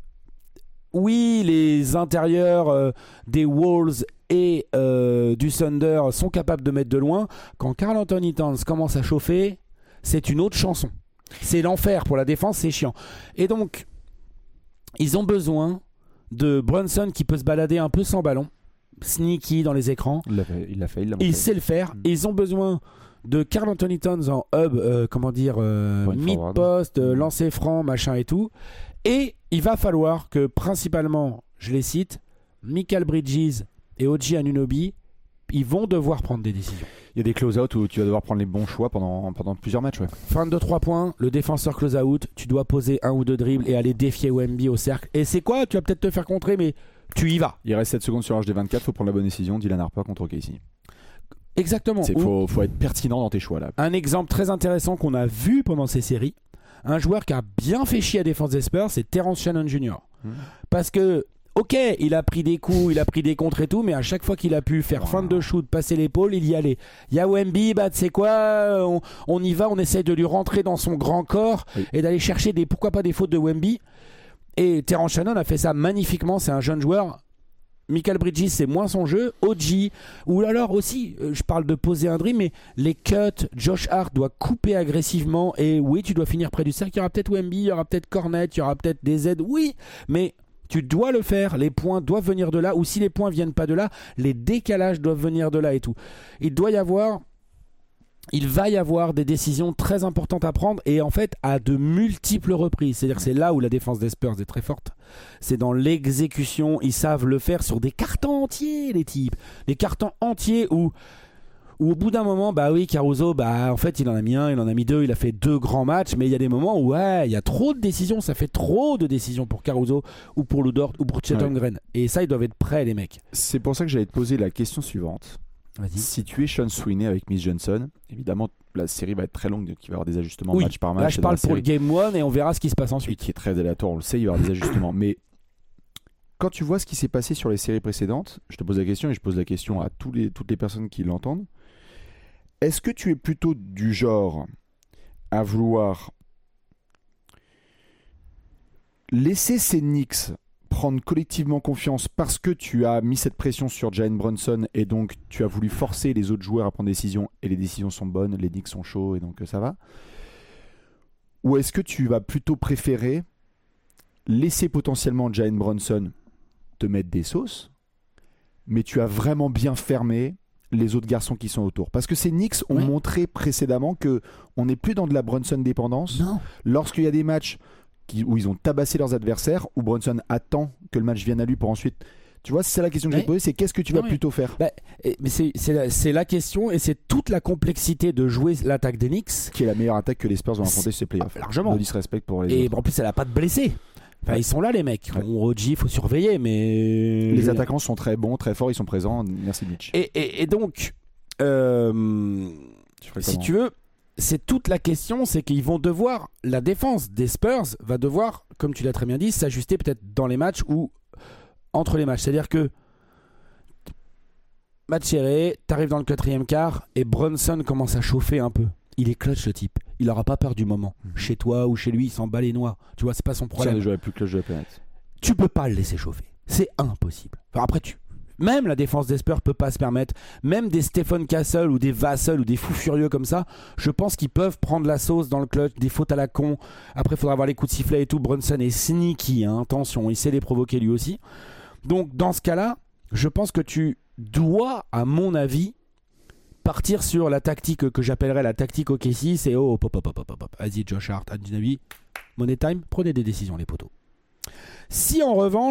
oui, les intérieurs des Wolves et du Thunder sont capables de mettre de loin. Quand Karl Anthony Towns commence à chauffer, c'est une autre chanson. C'est l'enfer pour la défense, c'est chiant. Et donc, ils ont besoin de Brunson qui peut se balader un peu sans ballon, sneaky dans les écrans. Il sait le faire. Et ils ont besoin de Karl Anthony Towns en hub, mid-post, lancer franc, machin et tout. Et il va falloir que, principalement, je les cite, Mikal Bridges et OG Anunoby, ils vont devoir prendre des décisions. Il y a des close-out où tu vas devoir prendre les bons choix pendant plusieurs matchs. Ouais. Fin de 3 points, le défenseur close-out, tu dois poser 1 ou 2 dribbles et aller défier Wemby au cercle. Et c'est quoi ? Tu vas peut-être te faire contrer, mais tu y vas. Il reste 7 secondes sur HD24, faut prendre la bonne décision. Dylan Harper contre OKC. Exactement. Il faut être pertinent dans tes choix là. Un exemple très intéressant qu'on a vu pendant ces séries, un joueur qui a bien fait chier à la défense des Spurs, c'est Terrence Shannon Jr. Parce que ok, il a pris des coups, il a pris des contres et tout, mais à chaque fois qu'il a pu faire fin de shoot, passer l'épaule, il y allait. Il y a Wemby, tu sais quoi, on y va, on essaye de lui rentrer dans son grand corps et d'aller chercher pourquoi pas des fautes de Wemby. Et Terrence Shannon a fait ça magnifiquement, c'est un jeune joueur. Mikal Bridges, c'est moins son jeu. OG, ou alors aussi, je parle de poser un dream, mais les cuts, Josh Hart doit couper agressivement, et oui, tu dois finir près du cercle. Il y aura peut-être Wemby, il y aura peut-être Cornet, il y aura peut-être des aides, oui, mais tu dois le faire, les points doivent venir de là, ou si les points viennent pas de là, les décalages doivent venir de là et tout. Il va y avoir des décisions très importantes à prendre, et en fait à de multiples reprises. C'est-à-dire que c'est là où la défense des Spurs est très forte. C'est dans l'exécution, ils savent le faire sur des cartons entiers, les types. Des cartons entiers où au bout d'un moment, bah oui, Caruso, en fait, il en a mis 1, il en a mis 2, il a fait 2 grands matchs, mais il y a des moments où il y a trop de décisions, ça fait trop de décisions pour Caruso ou pour Lou Dort ou pour Chet Holmgren. Et ça, ils doivent être prêts, les mecs. C'est pour ça que j'allais te poser la question suivante. Vas-y. Si tu es Sean Sweeney avec Miss Johnson, évidemment, la série va être très longue, donc il va y avoir des ajustements match par match. Là, je parle pour le Game 1 et on verra ce qui se passe ensuite. Qui est très aléatoire, on le sait, il va y avoir des ajustements. Mais quand tu vois ce qui s'est passé sur les séries précédentes, je te pose la question et je pose la question à toutes les personnes qui l'entendent. Est-ce que tu es plutôt du genre à vouloir laisser ces Knicks prendre collectivement confiance parce que tu as mis cette pression sur Jalen Brunson et donc tu as voulu forcer les autres joueurs à prendre des décisions et les décisions sont bonnes, les Knicks sont chauds et donc ça va? Ou est-ce que tu vas plutôt préférer laisser potentiellement Jalen Brunson te mettre des sauces, mais tu as vraiment bien fermé les autres garçons qui sont autour? Parce que ces Knicks ont montré précédemment qu'on n'est plus dans de la Brunson dépendance. Non. Lorsqu'il y a des matchs où ils ont tabassé leurs adversaires, où Brunson attend que le match vienne à lui pour ensuite... Tu vois, c'est la question que je vais te poser, c'est qu'est-ce que tu vas plutôt faire? Mais c'est la question, et c'est toute la complexité de jouer l'attaque des Knicks. Qui est la meilleure attaque que les Spurs vont affronter sur ces playoffs. Largement. No disrespect pour les autres. En plus, elle n'a pas de blessés. Enfin, ils sont là, les mecs. OG, il faut surveiller, mais... Les attaquants sont très bons, très forts, ils sont présents. Merci, Mitch. Et donc, si tu veux, c'est toute la question, c'est qu'ils vont devoir... La défense des Spurs va devoir, comme tu l'as très bien dit, s'ajuster peut-être dans les matchs ou entre les matchs. C'est-à-dire que match serré, t'arrives dans le 4e quart et Brunson commence à chauffer un peu. Il est clutch, le type. Il n'aura pas peur du moment. Chez toi ou chez lui, il s'en bat les noix. Tu vois, c'est pas son problème. C'est un des joueurs les plus clutch de la planète. Tu peux pas le laisser chauffer. C'est impossible. Enfin, après, même la défense des Spurs peut pas se permettre. Même des Stephen Castle ou des Vassell ou des fous furieux comme ça, je pense qu'ils peuvent prendre la sauce dans le clutch, des fautes à la con. Après, il faudra avoir les coups de sifflet et tout. Brunson est sneaky, hein, attention, il sait les provoquer lui aussi. Donc, dans ce cas-là, je pense que tu dois, à mon avis, partir sur la tactique que j'appellerais la tactique OKC. C'est vas-y, Josh Hart, Adinabi, Money Time, prenez des décisions, les potos. Si en revanche,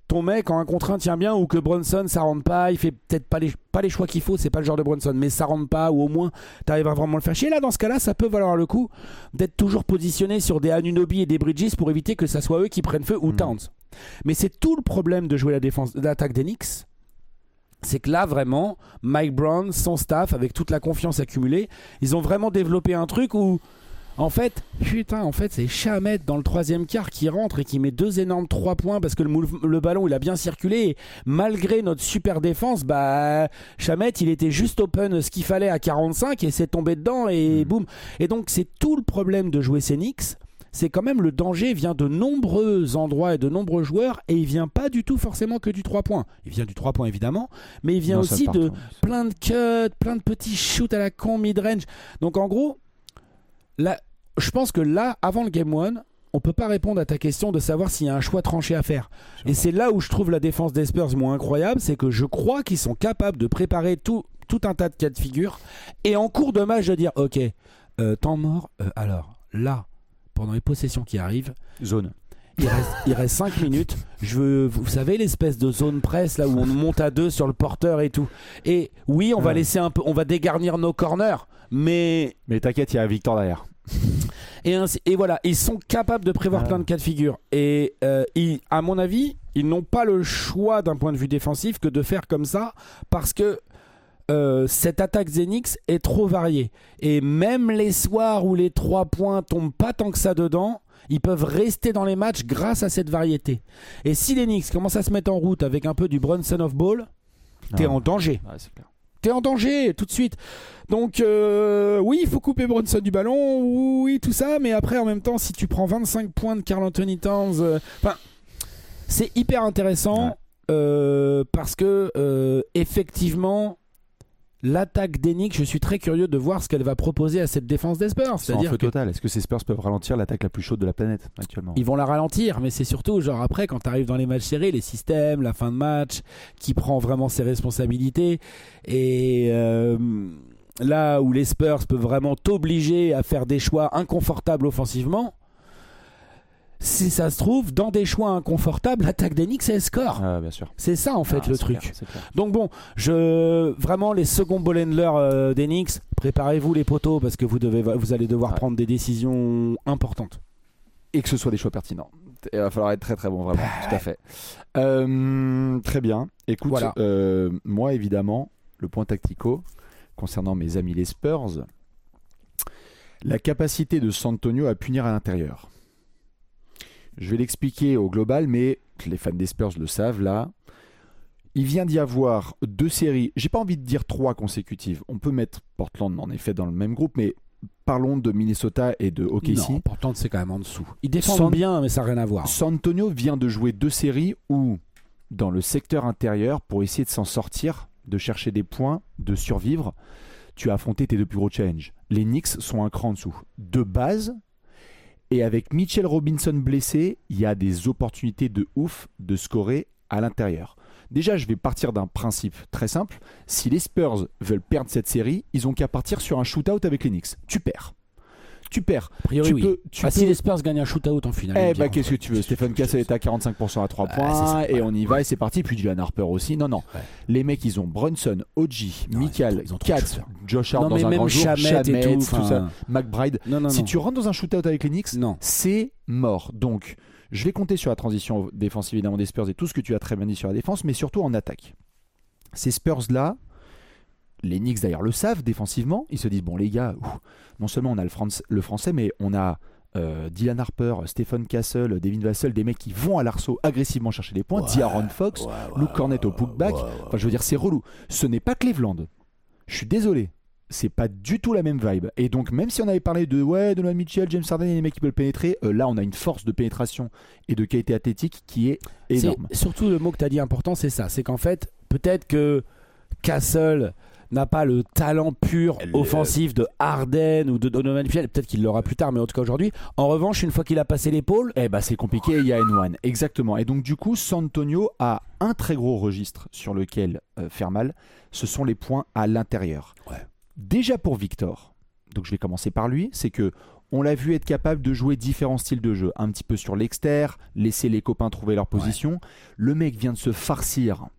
ton mec en 1 contre 1 tient bien, ou que Brunson ça rentre pas, il fait peut-être pas les choix qu'il faut, c'est pas le genre de Brunson, mais ça rentre pas, ou au moins t'arrives à vraiment le faire chier. Là, dans ce cas-là, ça peut valoir le coup d'être toujours positionné sur des Anunoby et des Bridges pour éviter que ça soit eux qui prennent feu, ou Towns. Mais c'est tout le problème de jouer l'attaque des Knicks. C'est que là, vraiment, Mike Brown, son staff, avec toute la confiance accumulée, ils ont vraiment développé un truc où, en fait, c'est Shamet dans le 3e quart qui rentre et qui met 2 énormes 3 points parce que le ballon, il a bien circulé. Et malgré notre super défense, Shamet, il était juste open ce qu'il fallait à 45 et c'est tombé dedans et boum. Et donc, c'est tout le problème de jouer ces Knicks. C'est quand même le danger vient de nombreux endroits et de nombreux joueurs, et il vient pas du tout forcément que du 3 points. Il vient du 3 points évidemment, mais il vient aussi de plein de cuts, plein de petits shoots à la con, mid-range. Donc en gros, là, je pense que là, avant le Game 1, on peut pas répondre à ta question de savoir s'il y a un choix tranché à faire. Et c'est là où je trouve la défense des Spurs moins incroyable, c'est que je crois qu'ils sont capables de préparer tout un tas de cas de figure, et en cours de match de dire, ok, temps mort, alors là, pendant les possessions qui arrivent, zone. Il reste 5 minutes. Vous savez, l'espèce de zone presse là où on monte à 2 sur le porteur et tout. Et oui, on va laisser un peu, on va dégarnir nos corners, mais t'inquiète, il y a Victor derrière. Et voilà, ils sont capables de prévoir plein de cas de figure. Et à mon avis, ils n'ont pas le choix d'un point de vue défensif que de faire comme ça, parce que cette attaque Zenix est trop variée, et même les soirs où les 3 points tombent pas tant que ça dedans, ils peuvent rester dans les matchs grâce à cette variété. Et si les Knicks commencent à se mettre en route avec un peu du Brunson of ball, t'es en danger. Ouais, c'est clair. T'es en danger tout de suite. Donc oui, il faut couper Brunson du ballon, oui, tout ça, mais après en même temps, si tu prends 25 points de Karl Anthony Towns, c'est hyper intéressant, parce que effectivement, l'attaque d'Enix, je suis très curieux de voir ce qu'elle va proposer à cette défense des Spurs. C'est-à-dire total. Est-ce que ces Spurs peuvent ralentir l'attaque la plus chaude de la planète actuellement ? Ils vont la ralentir, mais c'est surtout genre après, quand tu arrives dans les matchs serrés, les systèmes, la fin de match, qui prend vraiment ses responsabilités. Et là où les Spurs peuvent vraiment t'obliger à faire des choix inconfortables offensivement, si ça se trouve, dans des choix inconfortables, l'attaque d'Enix, elle score. Bien sûr. C'est ça en fait le truc. Clair. Donc bon, vraiment les seconds ball handlers d'Enix, préparez-vous les poteaux parce que vous allez devoir prendre des décisions importantes. Et que ce soit des choix pertinents. Il va falloir être très très bon, vraiment, tout à fait. Très bien. Écoute, voilà. Moi évidemment, le point tactico concernant mes amis les Spurs, la capacité de San Antonio à punir à l'intérieur. Je vais l'expliquer au global, mais les fans des Spurs le savent là. Il vient d'y avoir 2 séries, j'ai pas envie de dire 3 consécutives. On peut mettre Portland en effet dans le même groupe, mais parlons de Minnesota et de OKC. Non, Portland c'est quand même en dessous. Ils défendent bien, mais ça n'a rien à voir. San Antonio vient de jouer 2 séries où, dans le secteur intérieur, pour essayer de s'en sortir, de chercher des points, de survivre, tu as affronté tes 2 plus gros challenges. Les Knicks sont un cran en dessous. De base. Et avec Mitchell Robinson blessé, il y a des opportunités de ouf de scorer à l'intérieur. Déjà, je vais partir d'un principe très simple. Si les Spurs veulent perdre cette série, ils ont qu'à partir sur un shootout avec les Knicks. Tu perds. A priori, si les Spurs gagnent un shootout en finale. Qu'est-ce que tu veux ? Stephen Castle est à 45% à 3 points et on y va et c'est parti. Puis Dylan Harper aussi. Non. Ouais. Les mecs, ils ont Brunson, OG, Michael, Kat, Josh Hart dans un grand jour, Shamet, tout ça, McBride. Si tu rentres dans un shootout avec les Knicks, c'est mort. Donc, je vais compter sur la transition défensive évidemment des Spurs et tout ce que tu as très bien dit sur la défense, mais surtout en attaque. Ces Spurs-là, les Knicks d'ailleurs le savent défensivement, ils se disent bon les gars, non seulement on a le français, mais on a Dylan Harper, Stephen Castle, Devin Vassell, des mecs qui vont à l'arceau agressivement chercher des points, D'Aaron Fox, Luke Cornett au putback, enfin je veux dire c'est relou. Ce n'est pas Cleveland, je suis désolé, c'est pas du tout la même vibe. Et donc même si on avait parlé de Donovan Mitchell, James Harden et les mecs qui peuvent pénétrer, là on a une force de pénétration et de qualité athlétique qui est énorme. Surtout le mot que tu as dit important, c'est ça, c'est qu'en fait peut-être que Castle n'a pas le talent pur offensif de Harden ou de Donovan Mitchell, peut-être qu'il l'aura plus tard, mais en tout cas aujourd'hui. En revanche, une fois qu'il a passé l'épaule, c'est compliqué, il y a N1, exactement. Et donc du coup, San Antonio a un très gros registre sur lequel faire mal, ce sont les points à l'intérieur. Déjà pour Victor, donc je vais commencer par lui, c'est que On l'a vu être capable de jouer différents styles de jeu. Un petit peu sur l'extérieur, laisser les copains trouver leur position. Ouais. Le mec vient de se farcir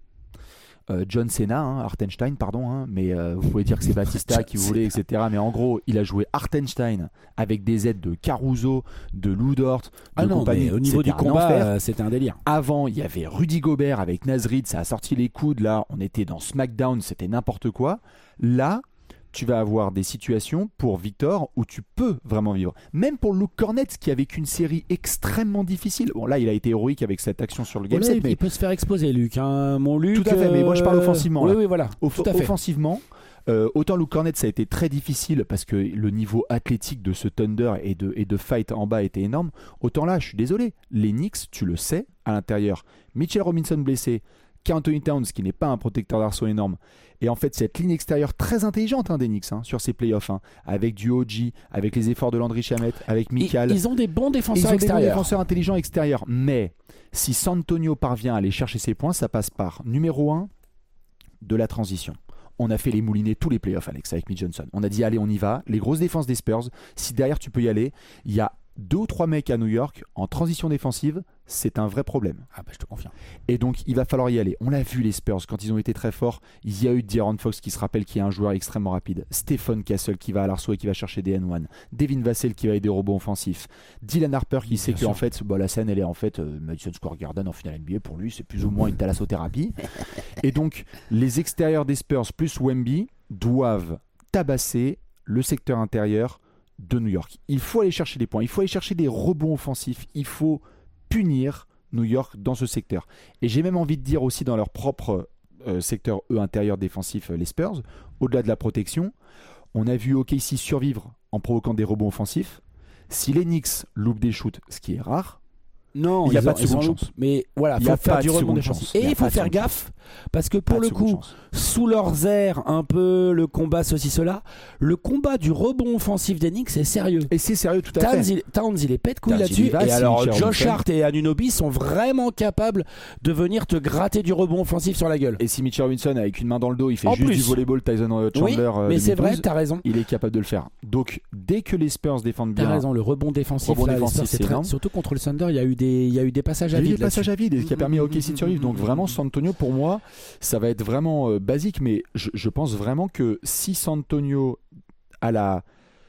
John Cena, Hartenstein, pardon, mais vous pouvez dire que c'est Batista qui voulait, etc. Mais en gros, il a joué Hartenstein avec des aides de Caruso, de Lou Dort, de compagnie. Mais au niveau du combat, c'était un délire. Avant, il y avait Rudy Gobert avec Nasrid, ça a sorti les coudes. Là, on était dans SmackDown, c'était n'importe quoi. Là, tu vas avoir des situations pour Victor où tu peux vraiment vivre. Même pour Luke Cornett qui a vécu une série extrêmement difficile. Bon, là, il a été héroïque avec cette action sur le game set. Il peut se faire exposer, Luke. Mon Luke. Tout à fait, mais moi je parle offensivement. Oui, voilà. Tout à fait. Offensivement, autant Luke Cornett, ça a été très difficile parce que le niveau athlétique de ce Thunder et de fight en bas était énorme. Autant là, je suis désolé. Les Knicks, tu le sais, à l'intérieur, Mitchell Robinson blessé, Anthony Towns qui n'est pas un protecteur d'arceau énorme, et en fait cette ligne extérieure très intelligente des Knicks sur ces playoffs, avec du OG, avec les efforts de Landry Shamet, avec Mikal. Ils ont des bons défenseurs extérieurs. Des bons défenseurs intelligents extérieurs, mais si San Antonio parvient à aller chercher ses points, ça passe par numéro 1 de la transition. On a fait les moulinets tous les playoffs, Alex, avec Mitch Johnson. On a dit allez, on y va. Les grosses défenses des Spurs, si derrière tu peux y aller, il y a 2 ou 3 mecs à New York en transition défensive, c'est un vrai problème. Ah bah je te confirme. Et donc il va falloir y aller. On l'a vu les Spurs quand ils ont été très forts. Il y a eu De'Aaron Fox qui se rappelle qui est un joueur extrêmement rapide. Stephen Castle qui va à l'arceau et qui va chercher des N1. Devin Vassell qui va aider des rebonds offensifs. Dylan Harper qui sait qu'en fait la scène elle est en fait Madison Square Garden en finale NBA pour lui, c'est plus ou moins une thalassothérapie. Et donc les extérieurs des Spurs plus Wemby doivent tabasser le secteur intérieur de New York. Il faut aller chercher des points, il faut aller chercher des rebonds offensifs, il faut punir New York dans ce secteur. Et j'ai même envie de dire aussi dans leur propre secteur intérieur défensif, les Spurs, au-delà de la protection, on a vu OKC survivre en provoquant des rebonds offensifs. Si les Knicks loupent des shoots, ce qui est rare, non, il n'y a pas de seconde chance. Mais voilà, il faut faire du rebond défensif. Et il faut faire gaffe, parce que pour le coup, sous leurs airs, un peu le combat ceci, cela, le combat du rebond offensif des Knicks, c'est sérieux. Et c'est sérieux tout à fait. Towns, il est pète couille là-dessus. Et alors, Josh Hart et Anunoby sont vraiment capables de venir te gratter du rebond offensif sur la gueule. Et si Mitchell Robinson, avec une main dans le dos, il fait juste du volleyball Tyson Chandler, oui, mais c'est vrai, t'as raison. Il est capable de le faire. Donc, dès que les Spurs défendent bien. T'as raison, le rebond défensif, c'est énorme. Surtout contre le Thunder, il y a eu des passages à vide. Il y a eu des passages à vide qui a permis à OKC de survivre. Donc vraiment, San Antonio, pour moi, ça va être vraiment basique. Mais je pense vraiment que si San Antonio a la...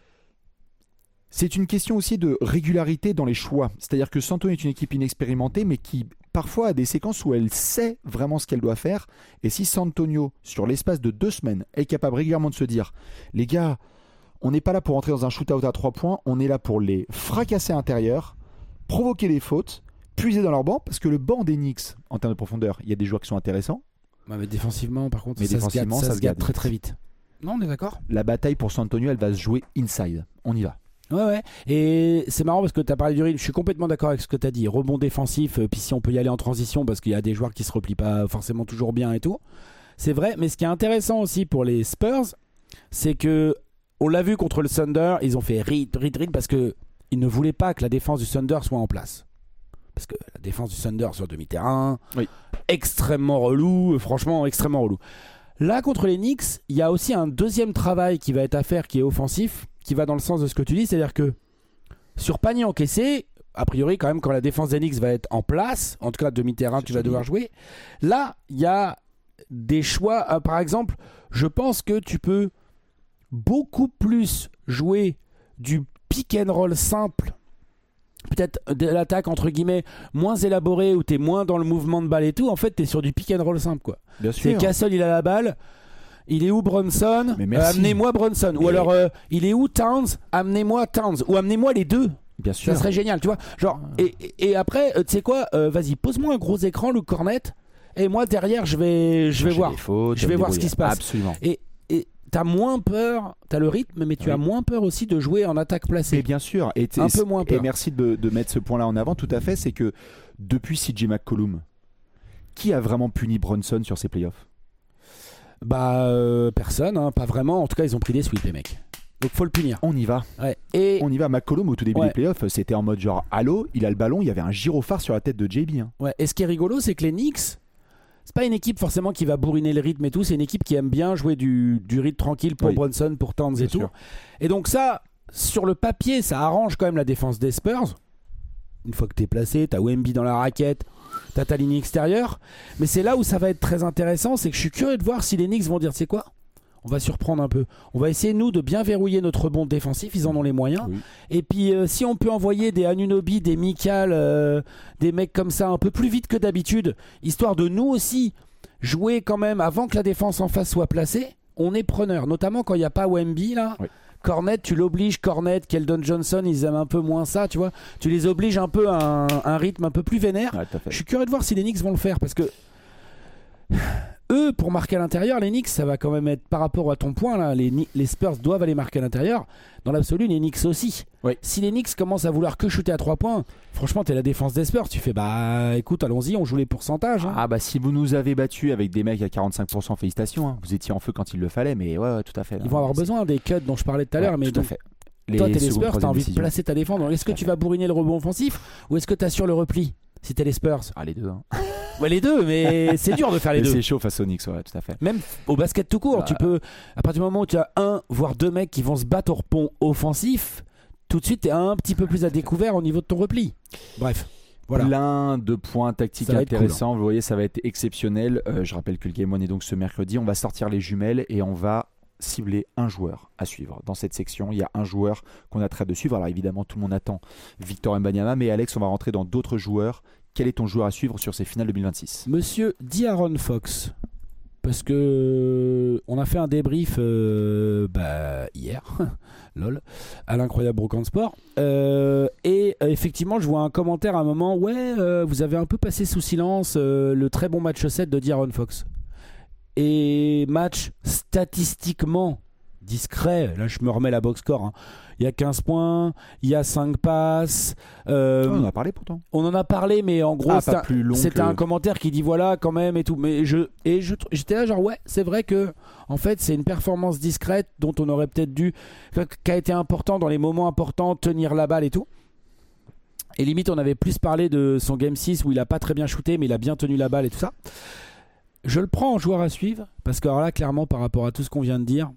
C'est une question aussi de régularité dans les choix. C'est-à-dire que San Antonio est une équipe inexpérimentée, mais qui parfois a des séquences où elle sait vraiment ce qu'elle doit faire. Et si San Antonio, sur l'espace de 2 semaines, est capable régulièrement de se dire « Les gars, on n'est pas là pour entrer dans un shootout à 3 points, on est là pour les fracasser à l'intérieur, provoquer des fautes, puiser dans leur banc, parce que le banc des Knicks, en termes de profondeur, il y a des joueurs qui sont intéressants. Ouais, mais défensivement, par contre, ça se gâte très très vite. Non, on est d'accord. La bataille pour San Antonio, elle va se jouer inside. On y va. Ouais. Et c'est marrant parce que tu as parlé du rythme. Je suis complètement d'accord avec ce que tu as dit. Rebond défensif, puis si on peut y aller en transition, parce qu'il y a des joueurs qui se replient pas forcément toujours bien et tout. C'est vrai, mais ce qui est intéressant aussi pour les Spurs, c'est que on l'a vu contre le Thunder, ils ont fait read parce que ils ne voulaient pas que la défense du Thunder soit en place. Parce que la défense du Thunder sur demi-terrain, extrêmement relou, franchement extrêmement relou. Là, contre les Knicks, il y a aussi un deuxième travail qui va être à faire, qui est offensif, qui va dans le sens de ce que tu dis, c'est-à-dire que sur panier encaissé, a priori quand même quand la défense des Knicks va être en place, en tout cas demi-terrain, tu vas devoir jouer. Là, il y a des choix. Par exemple, je pense que tu peux beaucoup plus jouer du pick and roll simple, peut-être de l'attaque entre guillemets moins élaborée où t'es moins dans le mouvement de balle et tout. En fait t'es sur du pick and roll simple quoi. Bien sûr. C'est Castle, il a la balle, il est où Brunson, amenez-moi Brunson. Ou alors il est où Towns, amenez-moi Towns, ou amenez-moi les deux. Bien sûr. Ça serait génial, tu vois, genre. Et après tu sais quoi, vas-y pose-moi un gros écran Luke Cornett et moi derrière je vais voir ce qui se passe. Absolument. Et t'as moins peur, t'as le rythme, mais tu as moins peur aussi de jouer en attaque placée. Mais bien sûr, un peu moins peur. Et merci de mettre ce point-là en avant. Tout à fait, c'est que depuis CJ McCollum, qui a vraiment puni Brunson sur ses playoffs? Personne, pas vraiment. En tout cas, ils ont pris des sweeps, les mecs. Donc faut le punir. On y va. Ouais. On y va. McCollum au tout début des playoffs, c'était en mode genre allô, il a le ballon, il y avait un gyrophare sur la tête de JB. Ouais. Et ce qui est rigolo, c'est que les Knicks, c'est pas une équipe forcément qui va bourriner le rythme et tout, c'est une équipe qui aime bien jouer du rythme tranquille pour Brunson, pour Towns et tout. Et donc ça, sur le papier, ça arrange quand même la défense des Spurs. Une fois que t'es placé, t'as Wemby dans la raquette, t'as ta ligne extérieure. Mais c'est là où ça va être très intéressant, c'est que je suis curieux de voir si les Knicks vont dire, tu sais quoi ? On va surprendre un peu. On va essayer, nous, de bien verrouiller notre rebond défensif. Ils en ont les moyens. Oui. Et puis, si on peut envoyer des Anunoby, des Mikal, des mecs comme ça un peu plus vite que d'habitude, histoire de nous aussi jouer quand même avant que la défense en face soit placée, on est preneur. Notamment quand il n'y a pas Wemby, là. Oui. Cornet, tu l'obliges. Cornet, Keldon Johnson, ils aiment un peu moins ça, tu vois. Tu les obliges un peu à un rythme un peu plus vénère. Ouais, je suis curieux de voir si les Knicks vont le faire parce que... Eux, pour marquer à l'intérieur, les Knicks, ça va quand même être par rapport à ton point là. Les Spurs doivent aller marquer à l'intérieur. Dans l'absolu, les Knicks aussi. Oui. Si les Knicks commencent à vouloir que shooter à 3 points, franchement, t'es la défense des Spurs. Tu fais bah écoute, allons-y, on joue les pourcentages. Hein. Ah bah si vous nous avez battus avec des mecs à 45%, félicitations. Hein. Vous étiez en feu quand il le fallait, mais ouais tout à fait. Là, ils vont avoir besoin des cuts dont je parlais tout à l'heure, mais tout à fait. Toi, t'es les Spurs, t'as envie de placer ta défense. Donc, est-ce que tu vas bourriner le rebond offensif ou est-ce que t'assures le repli si t'es les Spurs? Ah les deux. Hein. Ouais, les deux, mais c'est dur de faire les deux. C'est chaud face aux Knicks, ouais, tout à fait. Même au basket tout court, tu peux, à partir du moment où tu as un, voire deux mecs qui vont se battre au rebond offensif, tout de suite, t'es un petit peu plus à découvert au niveau de ton repli. Bref. Voilà. Plein de points tactiques intéressants. Cool, hein. Vous voyez, ça va être exceptionnel. Je rappelle que le Game 1 est donc ce mercredi. On va sortir les jumelles et on va cibler un joueur à suivre. Dans cette section, il y a un joueur qu'on a très de suivre. Alors évidemment, tout le monde attend Victor Wembanyama, mais Alex, on va rentrer dans d'autres joueurs. Quel est ton joueur à suivre sur ces finales 2026 ? Monsieur De'Aaron Fox. Parce que on a fait un débrief hier, lol, à l'incroyable Brocante Sport. Et effectivement, je vois un commentaire à un moment. Ouais, vous avez un peu passé sous silence le très bon match 7 de De'Aaron Fox. Et match statistiquement discret. Là, je me remets la box score. Hein. Il y a 15 points, il y a 5 passes. On en a parlé pourtant. On en a parlé, mais en gros, c'était un commentaire qui dit voilà quand même et tout. Mais j'étais là genre ouais, c'est vrai que en fait, c'est une performance discrète dont on aurait peut-être dû, qui a été important dans les moments importants, tenir la balle et tout. Et limite, on avait plus parlé de son Game 6 où il a pas très bien shooté, mais il a bien tenu la balle et tout ça. Je le prends en joueur à suivre parce que alors là, clairement, par rapport à tout ce qu'on vient de dire.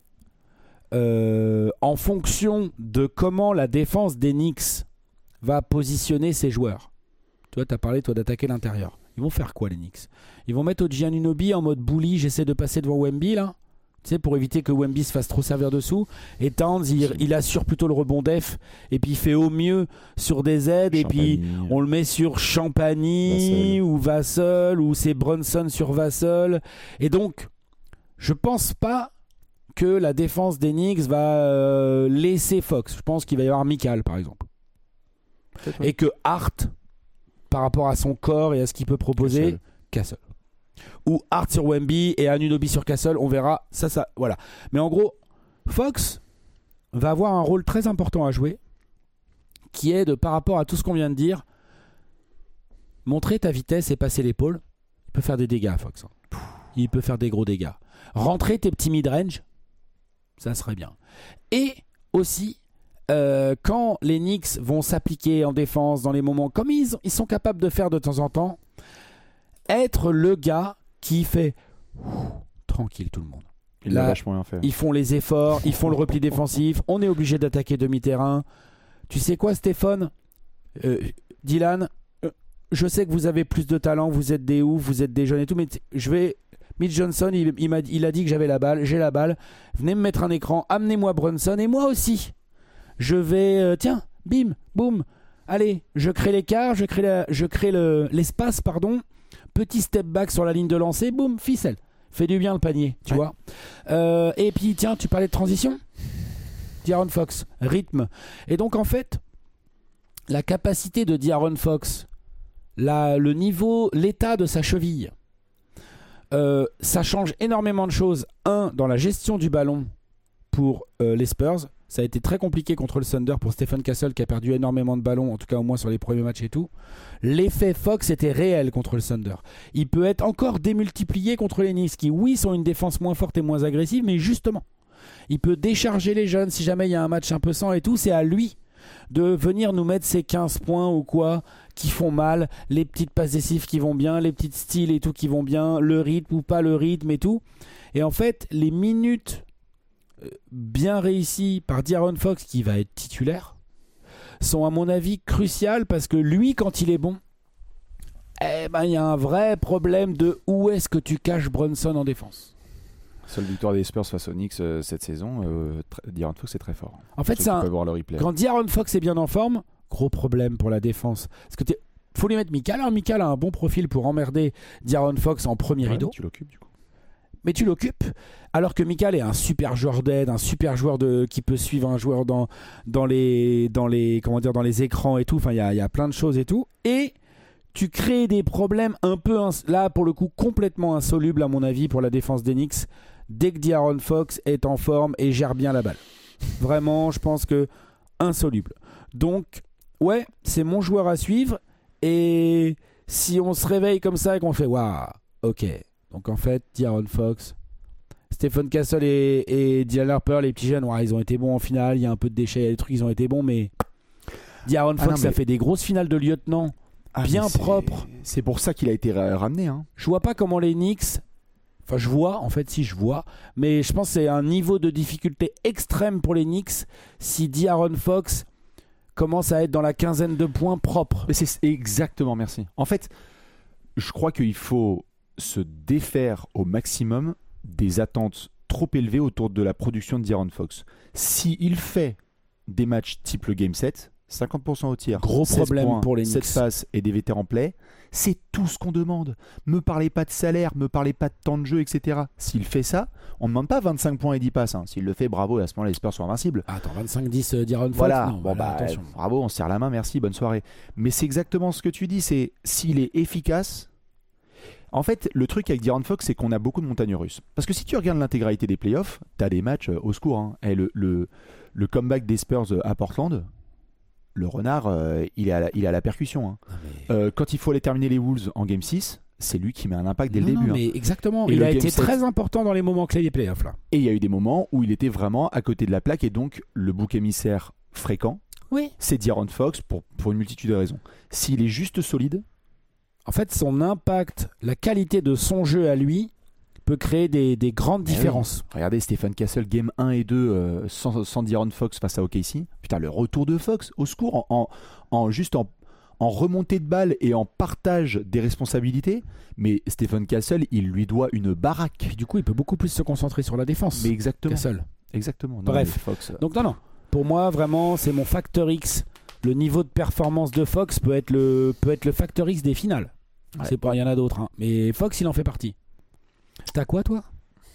En fonction de comment la défense des Knicks va positionner ses joueurs. Toi, tu as parlé d'attaquer l'intérieur. Ils vont faire quoi les Knicks ? Ils vont mettre Oji Anunoby en mode bully, j'essaie de passer devant Wemby là, tu sais, pour éviter que Wemby se fasse trop servir dessous. Et Towns, il assure plutôt le rebond def et puis il fait au mieux sur des aides et puis on le met sur Champagny ou Vassell ou c'est Brunson sur Vassell. Et donc, je pense pas que la défense des Knicks va laisser Fox. Je pense qu'il va y avoir Mikal par exemple. Et que Hart, par rapport à son corps et à ce qu'il peut proposer, Castle. Ou Hart sur Wemby et Anunoby sur Castle, on verra. Ça, voilà. Mais en gros, Fox va avoir un rôle très important à jouer, qui est de, par rapport à tout ce qu'on vient de dire, montrer ta vitesse et passer l'épaule. Il peut faire des dégâts, Fox. Il peut faire des gros dégâts. Rentrer tes petits mid-range, ça serait bien. Et aussi, quand les Knicks vont s'appliquer en défense dans les moments comme ils sont capables de faire de temps en temps, être le gars qui fait tranquille tout le monde. Là, vachement bien fait. Ils font les efforts, ils font le repli défensif, on est obligé d'attaquer demi-terrain. Tu sais quoi, Stéphane, Dylan, je sais que vous avez plus de talent, vous êtes des oufs, vous êtes des jeunes et tout, mais Mitch Johnson, il a dit que j'avais la balle, j'ai la balle. Venez me mettre un écran, amenez-moi Brunson et moi aussi. Je vais, tiens, bim, boum. Allez, je crée l'écart, je crée l'espace, pardon. Petit step back sur la ligne de lancer, boum, ficelle. Fait du bien le panier, tu vois. Et puis, tiens, tu parlais de transition. De'Aaron Fox, rythme. Et donc, en fait, la capacité de De'Aaron Fox, le niveau, l'état de sa cheville, ça change énormément de choses. Dans la gestion du ballon pour les Spurs. Ça a été très compliqué contre le Thunder pour Stephen Castle qui a perdu énormément de ballons, en tout cas au moins sur les premiers matchs et tout. L'effet Fox était réel contre le Thunder. Il peut être encore démultiplié contre les Knicks qui, oui, sont une défense moins forte et moins agressive, mais justement, il peut décharger les jeunes si jamais il y a un match un peu sans et tout. C'est à lui de venir nous mettre ces 15 points ou quoi qui font mal, les petites passes décisives qui vont bien, les petites styles et tout qui vont bien, le rythme ou pas le rythme et tout. Et en fait, les minutes bien réussis par De'Aaron Fox qui va être titulaire sont à mon avis cruciales parce que lui quand il est bon, il y a un vrai problème de où est-ce que tu caches Brunson en défense. Seule victoire des Spurs face aux Knicks cette saison, De'Aaron Fox est très fort. En fait, voir le replay. Quand De'Aaron Fox est bien en forme, gros problème pour la défense. Parce que faut lui mettre Mikal. Alors Mikal a un bon profil pour emmerder De'Aaron Fox en premier rideau. Tu l'occupes du coup. Mais tu l'occupes, alors que Mikal est un super joueur d'aide, un super joueur qui peut suivre un joueur dans les écrans et tout. Enfin, il y a plein de choses et tout. Et tu crées des problèmes un peu, là pour le coup, complètement insolubles à mon avis pour la défense des Knicks dès que De'Aaron Fox est en forme et gère bien la balle. Vraiment, je pense que insoluble. Donc, ouais, c'est mon joueur à suivre. Et si on se réveille comme ça et qu'on fait waouh, ok. Donc en fait, De'Aaron Fox, Stephen Castle et Dylan Harper, les petits jeunes, ils ont été bons en finale. Il y a un peu de déchets, il y a des trucs, ils ont été bons, mais De'Aaron Fox, ça fait des grosses finales de lieutenant bien propres. C'est pour ça qu'il a été ramené. Hein. Je vois pas comment les Knicks. Enfin, je vois, mais je pense que c'est un niveau de difficulté extrême pour les Knicks si De'Aaron Fox commence à être dans la quinzaine de points propres. Mais c'est exactement, merci. En fait, je crois qu'il faut se défaire au maximum des attentes trop élevées autour de la production de De'Aaron Fox. S'il fait des matchs type le Game 7, 50% au tir, gros problème points, pour les Knicks, 7 passes et des vétérans play, c'est tout ce qu'on demande. Me parlez pas de salaire, me parlez pas de temps de jeu, etc. S'il fait ça, on ne demande pas 25 points et 10 passes. Hein. S'il le fait, bravo, et à ce moment-là, les Spurs sont invincibles. Attends, 25-10 De'Aaron Fox. Voilà, non, attention. Bravo, on se serre la main, merci, bonne soirée. Mais c'est exactement ce que tu dis, c'est s'il est efficace. En fait, le truc avec De'Aaron Fox, c'est qu'on a beaucoup de montagnes russes. Parce que si tu regardes l'intégralité des playoffs, t'as des matchs au secours. Hein. Et le comeback des Spurs à Portland, le renard, il est à la percussion. Hein. Mais... quand il faut aller terminer les Wolves en Game 6, c'est lui qui met un impact dès le début. Non, mais exactement. Et il a été très important dans les moments clés des playoffs. Là. Et il y a eu des moments où il était vraiment à côté de la plaque. Et donc, le bouc émissaire fréquent, c'est De'Aaron Fox pour une multitude de raisons. S'il est juste solide... En fait, son impact, la qualité de son jeu à lui peut créer des grandes différences. Oui. Regardez Stephen Castle, game 1 et 2 sans De'Aaron Fox face à OKC. Putain, le retour de Fox au secours en remontée de balle et en partage des responsabilités. Mais Stephen Castle, il lui doit une baraque. Et du coup, il peut beaucoup plus se concentrer sur la défense. Mais exactement. Castle. Exactement. Non, bref. Fox, donc non. Pour moi, vraiment, c'est mon facteur X. Le niveau de performance de Fox peut être le facteur X des finales. Ouais. C'est pas, il y en a d'autres, hein. Mais Fox, il en fait partie. T'as quoi, toi ?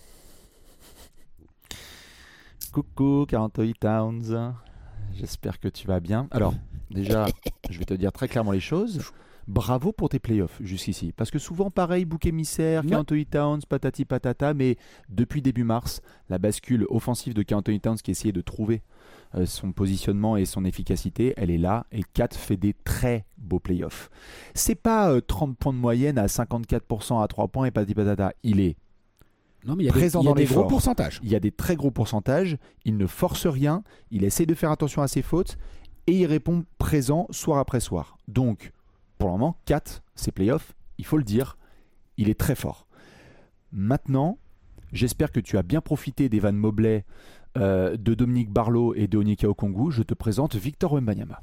Coucou, Karl Anthony Towns. J'espère que tu vas bien. Alors, déjà, je vais te dire très clairement les choses. Bravo pour tes playoffs jusqu'ici. Parce que souvent, pareil, bouc émissaire, Karl Anthony Towns, patati patata. Mais depuis début mars, la bascule offensive de Karl Anthony Towns qui essayait de trouver son positionnement et son efficacité, elle est là. Et Kat fait des très beaux playoffs. C'est pas 30 points de moyenne à 54% à 3 points et patati patata. Il est présent dans les gros pourcentages. Il y a des très gros pourcentages. Il ne force rien. Il essaie de faire attention à ses fautes. Et il répond présent soir après soir. Donc, pour le moment, Kat, ses playoffs, il faut le dire, il est très fort. Maintenant, j'espère que tu as bien profité d'Evan Mobley, de Dominique Barlow et de Onyeka Okongwu. Je te présente Victor Wembanyama.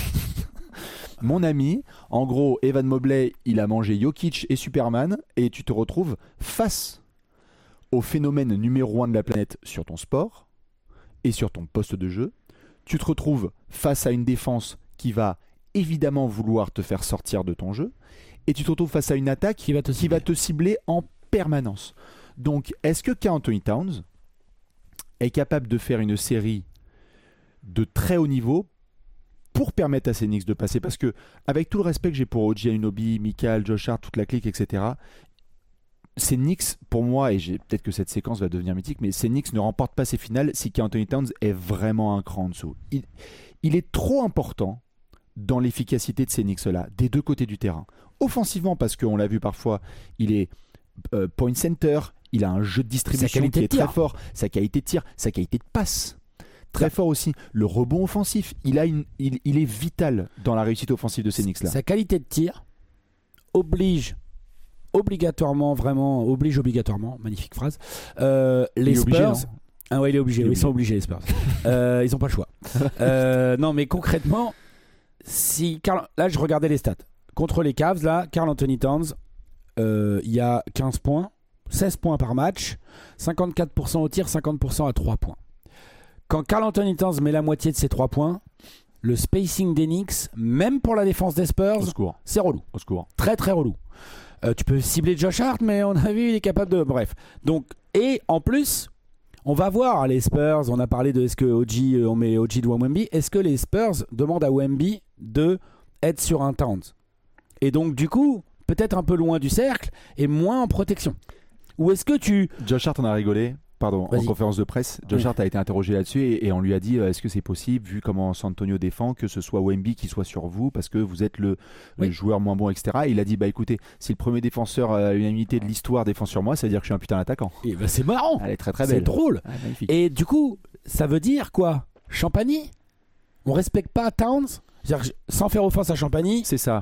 Mon ami, en gros, Evan Mobley, il a mangé Jokic et Superman, et tu te retrouves face au phénomène numéro 1 de la planète sur ton sport et sur ton poste de jeu. Tu te retrouves face à une défense qui va évidemment vouloir te faire sortir de ton jeu, et tu te retrouves face à une attaque qui va te cibler en permanence. Donc, est-ce que Karl Anthony Towns est capable de faire une série de très haut niveau pour permettre à ces Knicks de passer? Parce que, avec tout le respect que j'ai pour OG Anunoby, Mikal, Josh Hart, toute la clique, etc., ces Knicks, pour moi, et peut-être que cette séquence va devenir mythique, mais ces Knicks ne remportent pas ces finales si Karl Anthony Towns est vraiment un cran en dessous. Il est trop important dans l'efficacité de ces Knicks-là, des deux côtés du terrain. Offensivement, parce qu'on l'a vu parfois, il est point center, il a un jeu de distribution qui est très fort, sa qualité de tir, sa qualité de passe, très fort aussi. Le rebond offensif, il est vital dans la réussite offensive de ces Knicks-là. Sa qualité de tir oblige obligatoirement, magnifique phrase, les Spurs Ah ouais, il est obligé. Ils sont obligés, les Spurs. Ils n'ont pas le choix. Non, mais concrètement, là, je regardais les stats. Contre les Cavs, là, Karl Anthony Towns, il y a 15 points, 16 points par match, 54% au tir, 50% à 3 points. Quand Karl Anthony Towns met la moitié de ses 3 points, le spacing des Knicks, même pour la défense des Spurs, c'est relou. Au secours. Très très relou. Tu peux cibler Josh Hart, mais on a vu, il est capable de... Bref. Donc, et en plus, on va voir les Spurs, on a parlé de est-ce que on met OG devant Wemby, est-ce que les Spurs demandent à Wemby de être sur un Towns? Et donc, du coup, peut-être un peu loin du cercle et moins en protection. Ou est-ce que Josh Hart en a rigolé. Pardon, en conférence de presse, Josh Hart a été interrogé là-dessus et on lui a dit est-ce que c'est possible, vu comment San Antonio défend, que ce soit Wemby qui soit sur vous parce que vous êtes le joueur moins bon, etc. Et il a dit écoutez, si le premier défenseur à l'unanimité de l'histoire défend sur moi, ça veut dire que je suis un putain d'attaquant. Et c'est marrant. Elle est très très belle. C'est drôle. Et du coup, ça veut dire quoi? Champagny? On respecte pas Towns? C'est-à-dire, sans faire offense à Champagny. C'est ça.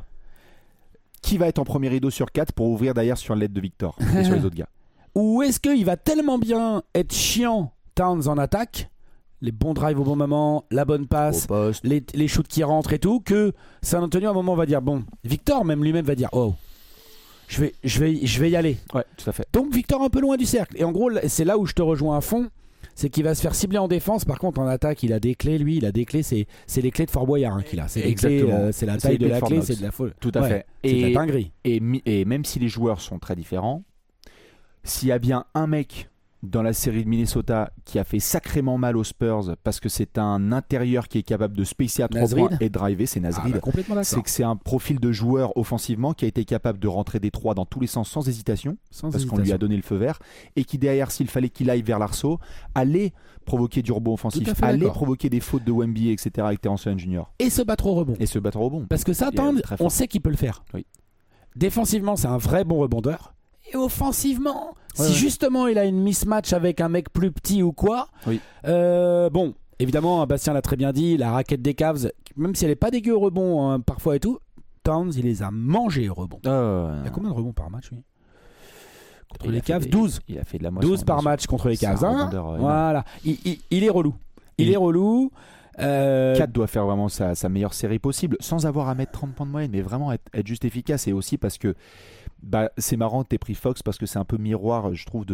Qui va être en premier rideau sur 4 pour ouvrir derrière sur l'aide de Victor et sur les autres gars? Ou est-ce qu'il va tellement bien être chiant, Towns, en attaque, les bons drives au bon moment, la bonne passe, les shoots qui rentrent et tout, que San Antonio à un moment va dire bon, Victor même lui-même va dire oh, je vais y aller. Ouais, tout à fait. Donc Victor un peu loin du cercle. Et en gros, c'est là où je te rejoins à fond, c'est qu'il va se faire cibler en défense. Par contre, en attaque, il a des clés, lui. Il a des clés, c'est les clés de Fort Boyard qu'il a. C'est les clés, c'est la taille de la clé, c'est de la folle. Tout à fait. C'est de la dinguerie. Et même si les joueurs sont très différents, s'il y a bien un mec dans la série de Minnesota qui a fait sacrément mal aux Spurs parce que c'est un intérieur qui est capable de spacer à 3 points et de driver, c'est Nasrid. C'est que c'est un profil de joueur offensivement qui a été capable de rentrer des 3 dans tous les sens sans hésitation, qu'on lui a donné le feu vert, et qui derrière, s'il fallait qu'il aille vers l'arceau, allait provoquer du rebond offensif, allait provoquer des fautes de Wemby, etc. avec Terrence Young Jr. Et se battre au rebond. Parce que ça, on sait qu'il peut le faire. Oui. Défensivement, c'est un vrai bon rebondeur. Et offensivement, si justement il a une mismatch avec un mec plus petit ou quoi, bon, évidemment, Bastien l'a très bien dit, la raquette des Cavs, même si elle n'est pas dégueu au rebond hein, parfois et tout, Towns, il les a mangés au rebond. Il y a combien de rebonds par match, lui? Contre les Cavs, 12. Il a fait de la moisson. 12 par match contre les Cavs. Hein, voilà, il est relou. Il est relou. 4 doit faire vraiment sa meilleure série possible, sans avoir à mettre 30 points de moyenne, mais vraiment être juste efficace. Et aussi parce que c'est marrant, t'es pris Fox parce que c'est un peu miroir, je trouve,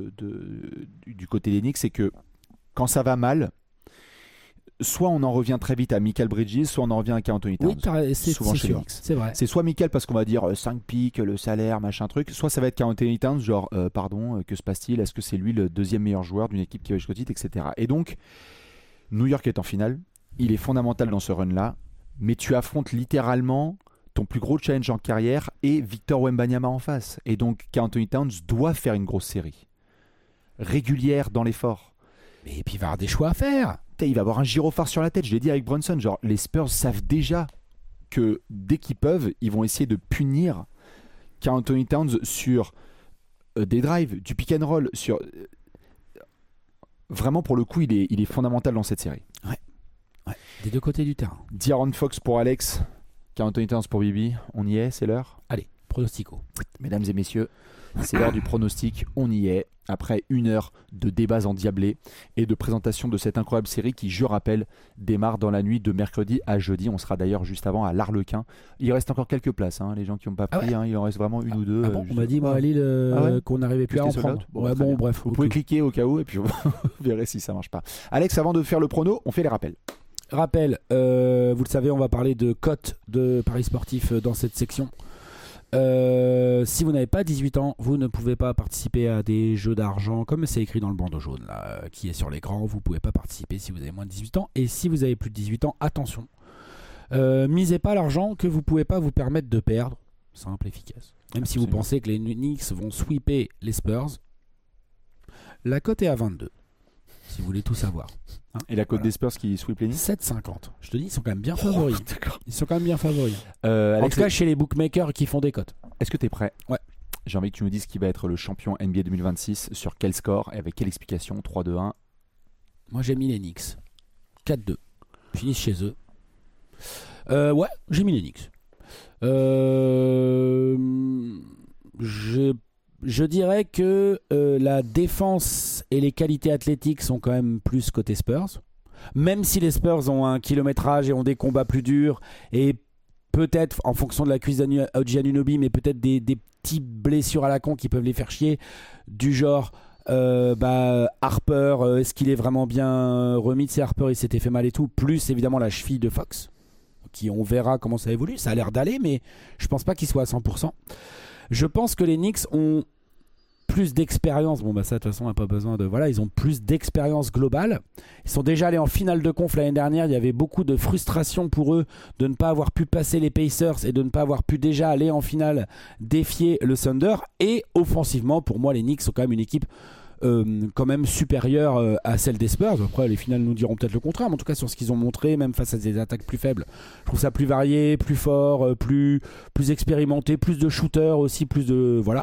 du côté des Knicks, c'est que quand ça va mal, soit on en revient très vite à Mikal Bridges, soit on en revient à Karl Anthony Towns. Oui, souvent chez les Knicks. C'est vrai. C'est soit Mikal parce qu'on va dire 5 pics, le salaire, machin truc, soit ça va être Karl Anthony Towns, genre pardon, que se passe-t-il? Est-ce que c'est lui le deuxième meilleur joueur d'une équipe qui va jusqu'au titre, etc. Et donc, New York est en finale, il est fondamental dans ce run-là, mais tu affrontes littéralement ton plus gros challenge en carrière et Victor Wembanyama en face. Et donc, Karl Anthony Towns doit faire une grosse série régulière dans l'effort. Et puis il va avoir des choix à faire. Il va avoir un gyrophare sur la tête, je l'ai dit avec Brunson, genre les Spurs savent déjà que dès qu'ils peuvent, ils vont essayer de punir Karl Anthony Towns sur des drives, du pick and roll, sur... Vraiment, pour le coup, il est fondamental dans cette série. Ouais. Des deux côtés du terrain. D'Aaron Fox pour Alex, Karl Anthony Towns pour Bibi. On y est, c'est l'heure. Allez, pronostico. Mesdames et messieurs, c'est l'heure du pronostic. On y est. Après 1 heure de débats endiablés et de présentation de cette incroyable série qui, je rappelle, démarre dans la nuit de mercredi à jeudi. On sera d'ailleurs juste avant à l'Arlequin. Il reste encore quelques places, hein, les gens qui n'ont pas pris. Il en reste vraiment une ou deux. On m'a dit, moi, à Lille, qu'on n'arrivait plus à en prendre. Bref. Vous pouvez cliquer au cas où et puis vous verrez si ça marche pas. Alex, avant de faire le prono, on fait les rappels. Rappel, vous le savez, on va parler de cotes de paris sportifs dans cette section. Si vous n'avez pas 18 ans, vous ne pouvez pas participer à des jeux d'argent comme c'est écrit dans le bandeau jaune là, qui est sur l'écran. Vous ne pouvez pas participer si vous avez moins de 18 ans. Et si vous avez plus de 18 ans, attention, misez pas l'argent que vous ne pouvez pas vous permettre de perdre. Simple, efficace. Même si vous pensez que les Knicks vont sweeper les Spurs, la cote est à 22. Si vous voulez tout savoir. Hein, et la cote des Spurs qui sweep les Knicks 7,50. Je te dis, ils sont quand même bien favoris. Ils sont quand même bien favoris. Alex, en tout cas, chez les bookmakers qui font des cotes. Est-ce que tu es prêt? Ouais. J'ai envie que tu nous dises qui va être le champion NBA 2026, sur quel score et avec quelle explication? 3-2-1. Moi, j'ai mis les Knicks. 4-2. Ils finissent chez eux. Ouais, j'ai mis les Knicks. Je dirais que la défense et les qualités athlétiques sont quand même plus côté Spurs. Même si les Spurs ont un kilométrage et ont des combats plus durs, et peut-être, en fonction de la cuisse d'OG Anunoby, mais peut-être des petites blessures à la con qui peuvent les faire chier, du genre Harper, est-ce qu'il est vraiment bien remis de ses Harper, il s'était fait mal et tout, plus évidemment la cheville de Fox, qui on verra comment ça évolue. Ça a l'air d'aller, mais je pense pas qu'il soit à 100%. Je pense que les Knicks ont plus d'expérience. Bon, ça, de toute façon, on n'a pas besoin de. Voilà, ils ont plus d'expérience globale. Ils sont déjà allés en finale de conf l'année dernière. Il y avait beaucoup de frustration pour eux de ne pas avoir pu passer les Pacers et de ne pas avoir pu déjà aller en finale défier le Thunder. Et offensivement, pour moi, les Knicks sont quand même une équipe quand même supérieure à celle des Spurs. Après, les finales nous diront peut-être le contraire, mais en tout cas, sur ce qu'ils ont montré, même face à des attaques plus faibles, je trouve ça plus varié, plus fort, plus expérimenté, plus de shooters aussi, plus de. Voilà.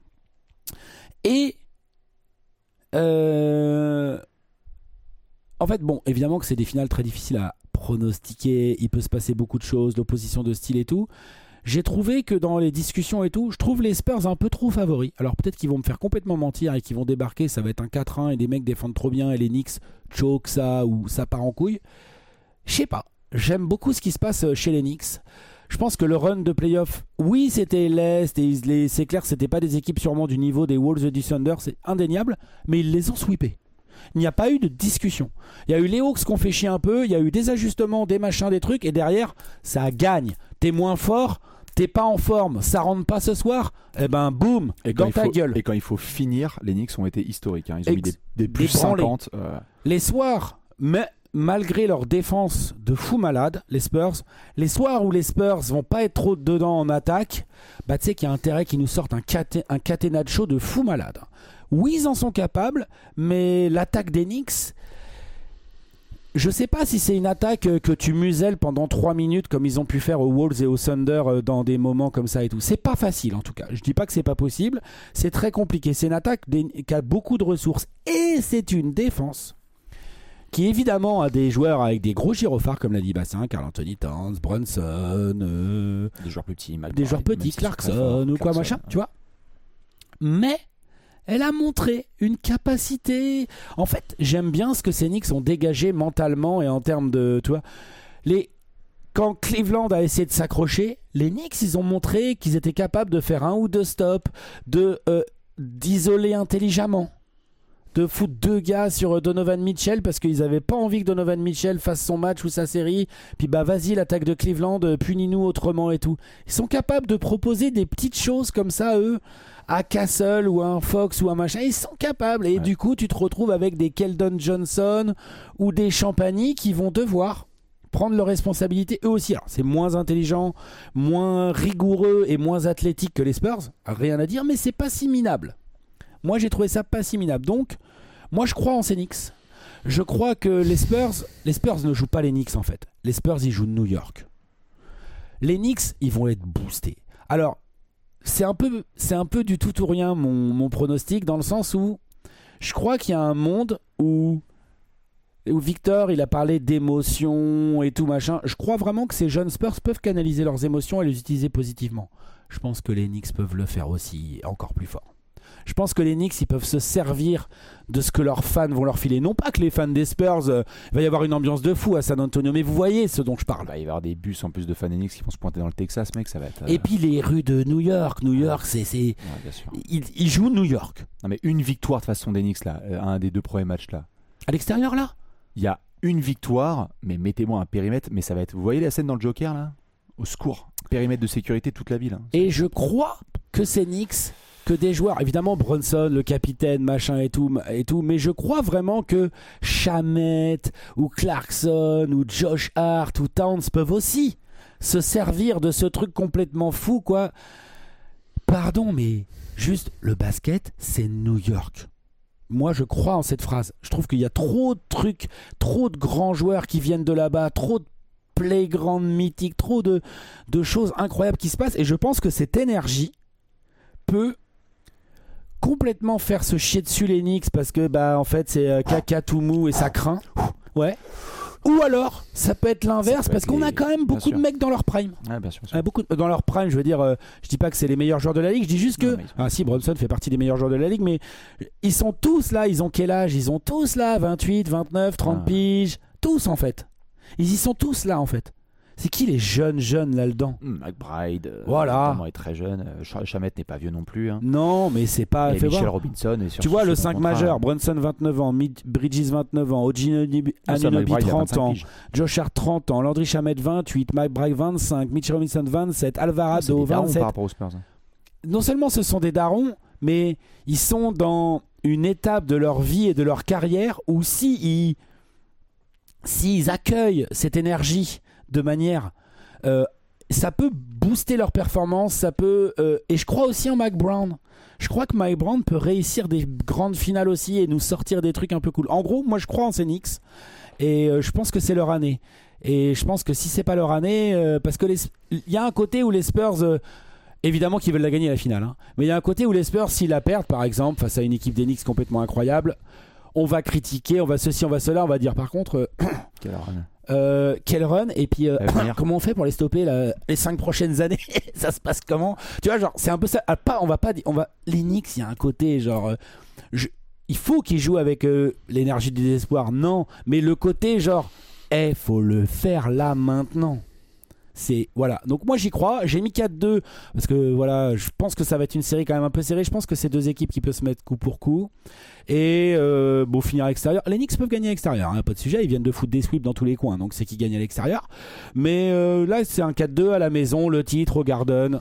Et en fait, bon, évidemment que c'est des finales très difficiles à pronostiquer, il peut se passer beaucoup de choses, l'opposition de style et tout. J'ai trouvé que dans les discussions et tout, je trouve les Spurs un peu trop favoris. Alors peut-être qu'ils vont me faire complètement mentir et qu'ils vont débarquer, ça va être un 4-1 et les mecs défendent trop bien et les Knicks choke ça ou ça part en couille. Je sais pas, j'aime beaucoup ce qui se passe chez les Knicks. Je pense que le run de playoff, oui, c'était l'Est et c'est clair que c'était pas des équipes sûrement du niveau des Wolves et du Thunder, c'est indéniable, mais ils les ont sweepés. Il n'y a pas eu de discussion. Il y a eu les Hawks qui ont fait chier un peu, il y a eu des ajustements, des machins, des trucs, et derrière, ça gagne. T'es moins fort, t'es pas en forme, ça rentre pas ce soir, et ben boum, dans ta gueule. Et quand il faut finir, les Knicks ont été historiques. Ils ont mis des plus 50. Les soirs, mais malgré leur défense de fou malade, les Spurs, les soirs où les Spurs vont pas être trop dedans en attaque, tu sais qu'il y a intérêt qu'ils nous sortent un catenaccio de fou malade. Oui, ils en sont capables, mais l'attaque des Knicks, je sais pas si c'est une attaque que tu muselles pendant 3 minutes comme ils ont pu faire aux Wolves et aux Thunder dans des moments comme ça et tout. C'est pas facile en tout cas. Je dis pas que c'est pas possible, c'est très compliqué. C'est une attaque qui a beaucoup de ressources et c'est une défense qui évidemment a des joueurs avec des gros gyrophares comme l'a dit Bassin, Karl Anthony Towns, Brunson, des joueurs petits, Clarkson ou quoi machin, tu vois. Mais elle a montré une capacité. En fait, j'aime bien ce que ces Knicks ont dégagé mentalement et en termes de, tu vois, quand Cleveland a essayé de s'accrocher, les Knicks, ils ont montré qu'ils étaient capables de faire 1 ou 2 stops, d'isoler intelligemment, de foutre 2 gars sur Donovan Mitchell parce qu'ils n'avaient pas envie que Donovan Mitchell fasse son match ou sa série. Puis vas-y, l'attaque de Cleveland, punis-nous autrement et tout. Ils sont capables de proposer des petites choses comme ça, eux, à Castle ou à un Fox ou un machin. Ils sont capables. Et du coup, tu te retrouves avec des Keldon Johnson ou des Champagny qui vont devoir prendre leurs responsabilités eux aussi. Alors, c'est moins intelligent, moins rigoureux et moins athlétique que les Spurs. Rien à dire, mais c'est pas si minable. Moi, j'ai trouvé ça pas si minable. Donc, moi, je crois en ces Knicks. Je crois que les Spurs ne jouent pas les Knicks, en fait. Les Spurs, ils jouent New York. Les Knicks, ils vont être boostés. Alors, c'est un peu du tout ou rien, mon pronostic, dans le sens où je crois qu'il y a un monde où Victor, il a parlé d'émotions et tout, machin. Je crois vraiment que ces jeunes Spurs peuvent canaliser leurs émotions et les utiliser positivement. Je pense que les Knicks peuvent le faire aussi encore plus fort. Je pense que les Knicks, ils peuvent se servir de ce que leurs fans vont leur filer. Non pas que les fans des Spurs, il va y avoir une ambiance de fou à San Antonio, mais vous voyez ce dont je parle. Il va y avoir des bus en plus de fans des Knicks qui vont se pointer dans le Texas, mec, ça va être... Et puis les rues de New York, c'est... Ouais, bien sûr. Ils jouent New York. Non mais une victoire de façon des Knicks, là, un des 2 premiers matchs, là. À l'extérieur, là ? Il y a une victoire, mais mettez-moi un périmètre, mais ça va être... Vous voyez la scène dans le Joker, là ? Au secours. Périmètre de sécurité toute la ville. Hein. Et je crois que ces Knicks... que des joueurs, évidemment Brunson, le capitaine, machin et tout, mais je crois vraiment que Shamet ou Clarkson ou Josh Hart ou Towns peuvent aussi se servir de ce truc complètement fou, quoi. Pardon, mais juste le basket, c'est New York. Moi, je crois en cette phrase. Je trouve qu'il y a trop de trucs, trop de grands joueurs qui viennent de là-bas, trop de playground mythiques, trop de choses incroyables qui se passent, et je pense que cette énergie peut complètement faire se chier dessus les Knicks parce que en fait c'est caca tout mou et ça craint. Ouais. Ou alors, ça peut être l'inverse, parce qu'on a quand même beaucoup de mecs dans leur prime. Ouais, bien sûr. Bien sûr. Beaucoup dans leur prime, je veux dire, je dis pas que c'est les meilleurs joueurs de la ligue, je dis juste que... Ah si, Brunson fait partie des meilleurs joueurs de la ligue, mais ils sont tous là, ils ont quel âge? Ils ont tous là 28, 29, 30 piges, tous en fait. Ils y sont tous là en fait. C'est qui les jeunes là-dedans? McBride, voilà. Est très jeune. Chamet n'est pas vieux non plus. Hein. Non, mais c'est pas... Et Michel Robinson. Et tu vois, le 5 majeur, Brunson 29 ans, Bridges 29 ans, Anunoby 30 ans, Josh Hart 30 ans, Landry Shamet 28, McBride 25, Mitchell Robinson 27, Alvarado 27. Par rapport aux Spurs. Hein. Non seulement ce sont des darons, mais ils sont dans une étape de leur vie et de leur carrière où s'ils accueillent cette énergie de manière... ça peut booster leur performance, ça peut... et je crois aussi en Mike Brown. Je crois que Mike Brown peut réussir des grandes finales aussi et nous sortir des trucs un peu cool. En gros, moi je crois en ces Knicks et je pense que c'est leur année. Et je pense que si c'est pas leur année... parce que il y a un côté où les Spurs... évidemment qu'ils veulent la gagner la finale. Hein, mais il y a un côté où les Spurs, s'ils la perdent par exemple, face à une équipe des Knicks complètement incroyable, on va critiquer, on va ceci, on va cela, on va dire par contre... quel run et puis comment on fait pour les stopper les 5 prochaines années? Ça se passe comment? Tu vois, genre c'est un peu ça. Les Knicks, il y a un côté genre il faut qu'ils jouent avec l'énergie du désespoir, non, mais le côté genre faut le faire là maintenant. C'est voilà. Donc moi j'y crois, j'ai mis 4-2 parce que voilà, je pense que ça va être une série quand même un peu serrée. Je pense que c'est deux équipes qui peuvent se mettre coup pour coup et finir à l'extérieur. Les Knicks peuvent gagner à l'extérieur, hein, pas de sujet, ils viennent de foutre des sweeps dans tous les coins, donc c'est qui gagne à l'extérieur. Mais là c'est un 4-2 à la maison, le titre au Garden.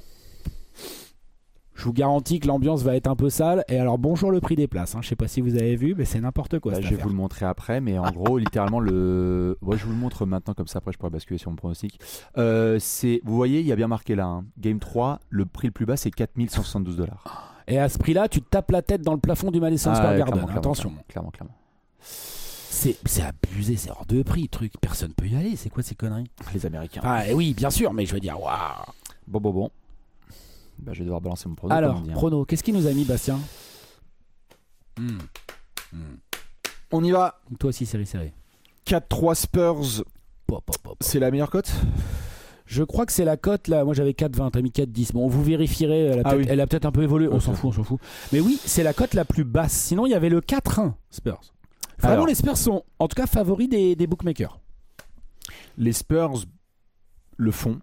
Je vous garantis que l'ambiance va être un peu sale. Et alors bonjour le prix des places, hein. Je sais pas si vous avez vu, mais c'est n'importe quoi. Je vais vous le montrer après, mais en gros littéralement je vous le montre maintenant comme ça, après je pourrais basculer sur mon pronostic. Vous voyez, il y a bien marqué là, hein. Game 3, le prix le plus bas c'est $4 172. Et à ce prix là tu te tapes la tête dans le plafond du Madison Square Garden, clairement, attention. Clairement. C'est abusé, c'est hors de prix, truc. Personne peut y aller, c'est quoi ces conneries? Les Américains. Oui bien sûr, mais je veux dire waouh. Bon. Je vais devoir balancer mon prono. Alors, prono, qu'est-ce qu'il nous a mis, Bastien? On y va. Toi aussi, série serrée. 4-3 Spurs. C'est la meilleure cote? Je crois que c'est la cote là. Moi j'avais 4-20, t'as mis 4-10. Bon, vous vérifierez. Elle a peut-être un peu évolué. On s'en fout. Mais oui, c'est la cote la plus basse. Sinon, il y avait le 4-1 Spurs. Vraiment, les Spurs sont en tout cas favoris des bookmakers. Les Spurs le font.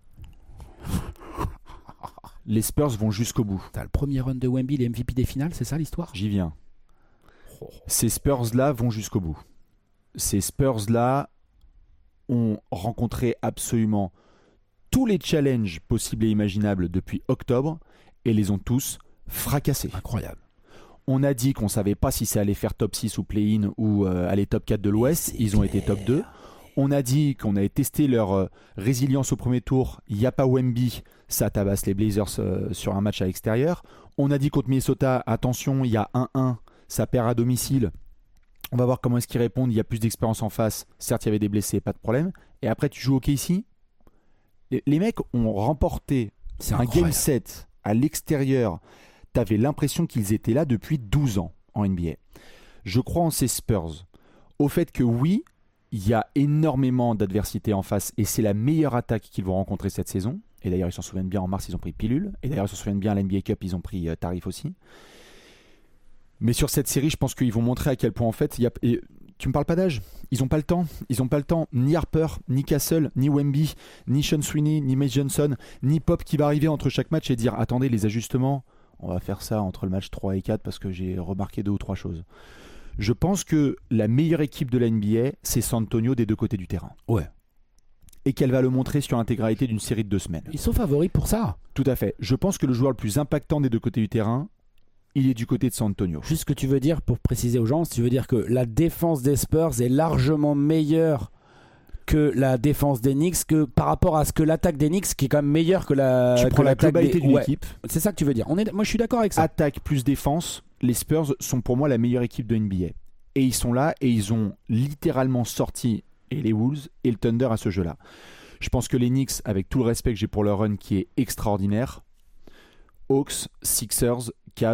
Les Spurs vont jusqu'au bout. T'as le premier run de Wemby, les MVP des finales, c'est ça l'histoire? J'y viens. Ces Spurs-là vont jusqu'au bout. Ces Spurs-là ont rencontré absolument tous les challenges possibles et imaginables depuis octobre et les ont tous fracassés. Incroyable. On a dit qu'on ne savait pas si ça allait faire top 6 ou play-in ou aller top 4 de l'Ouest. Ils ont été top 2. On a dit qu'on avait testé leur résilience au premier tour. Il n'y a pas Wemby, ça tabasse les Blazers sur un match à l'extérieur. On a dit contre Minnesota, attention, il y a 1-1, ça perd à domicile. On va voir comment est-ce qu'ils répondent. Il y a plus d'expérience en face. Certes, il y avait des blessés, pas de problème. Et après, tu joues au KC. Les mecs ont remporté un game set à l'extérieur. Tu avais l'impression qu'ils étaient là depuis 12 ans en NBA. Je crois en ces Spurs. Au fait que oui, il y a énormément d'adversité en face et c'est la meilleure attaque qu'ils vont rencontrer cette saison. Et d'ailleurs, ils s'en souviennent bien, en mars, ils ont pris pilule. Et d'ailleurs, ils s'en souviennent bien, à la NBA Cup, ils ont pris tarif aussi. Mais sur cette série, je pense qu'ils vont montrer à quel point, en fait, tu me parles pas d'âge. Ils n'ont pas le temps. Ils n'ont pas le temps. Ni Harper, ni Castle, ni Wemby, ni Sean Sweeney, ni May Johnson, ni Pop qui va arriver entre chaque match et dire, attendez, les ajustements, on va faire ça entre le match 3 et 4 parce que j'ai remarqué 2 ou 3 choses. Je pense que la meilleure équipe de la NBA, c'est San Antonio des deux côtés du terrain. Ouais. Et qu'elle va le montrer sur l'intégralité d'une série de 2 semaines. Ils sont favoris pour ça. Tout à fait. Je pense que le joueur le plus impactant des deux côtés du terrain, il est du côté de San Antonio. Juste ce que tu veux dire, pour préciser aux gens, tu veux dire que la défense des Spurs est largement meilleure que la défense des Knicks, que par rapport à ce que l'attaque des Knicks, qui est quand même meilleure que la... Tu prends la globalité d'une équipe. C'est ça que tu veux dire. Moi, je suis d'accord avec ça. Attaque plus défense, les Spurs sont pour moi la meilleure équipe de NBA. Et ils sont là et ils ont littéralement sorti et les Wolves et le Thunder à ce jeu-là. Je pense que les Knicks, avec tout le respect que j'ai pour leur run qui est extraordinaire, Hawks, Sixers, Cavs,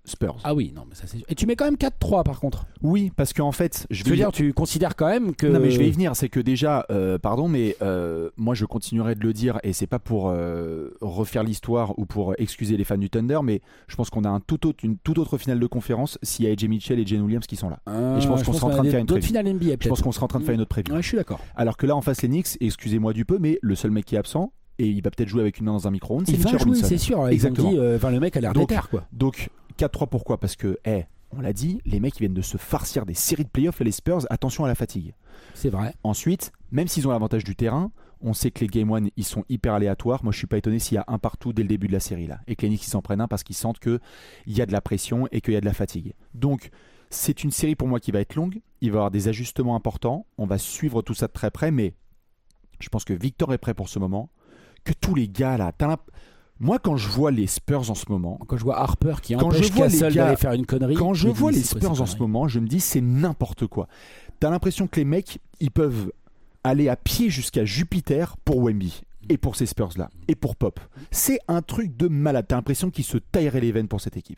Spurs. Ah oui, non, mais ça c'est sûr. Et tu mets quand même 4-3 par contre. Oui, parce qu'en fait, Je veux dire, tu considères quand même que. Non, mais je vais y venir. C'est que déjà, pardon, mais moi je continuerai de le dire, et c'est pas pour refaire l'histoire ou pour excuser les fans du Thunder, mais je pense qu'on a une toute autre finale de conférence s'il y a AJ Mitchell et Jane Williams qui sont là. Et je pense qu'on sera en train de faire une d'autres prévue. finales NBA. Je pense qu'on sera en train de faire une autre prévue. Ouais, je suis d'accord. Alors que là, en face, les Knicks, excusez-moi du peu, mais le seul mec qui est absent, et il va peut-être jouer avec une main dans un micro-ondes, c'est Il va Mitchell jouer, Robinson. c'est sûr. Exactement. Ils ont dit, le mec a l'air déter, quoi. Donc 4-3, pourquoi ? Parce que, on l'a dit, les mecs ils viennent de se farcir des séries de playoffs et les Spurs, attention à la fatigue. C'est vrai. Ensuite, même s'ils ont l'avantage du terrain, on sait que les Game 1 ils sont hyper aléatoires. Moi je suis pas étonné s'il y a un partout dès le début de la série là. Et que les Knicks ils s'en prennent un parce qu'ils sentent qu'il y a de la pression et qu'il y a de la fatigue. Donc c'est une série pour moi qui va être longue. Il va y avoir des ajustements importants. On va suivre tout ça de très près, mais je pense que Victor est prêt pour ce moment. Que tous les gars là, moi quand je vois les Spurs en ce moment, Quand je vois Harper qui Quand empêche je vois les Castle gars- d'aller faire une connerie. quand je me vois dis, les c'est quoi Spurs cette en ce connerie moment, je me dis c'est n'importe quoi. T'as l'impression que les mecs, ils peuvent aller à pied jusqu'à Jupiter pour Wemby et pour ces Spurs là et pour Pop. C'est un truc de malade. T'as l'impression qu'ils se tailleraient les veines pour cette équipe.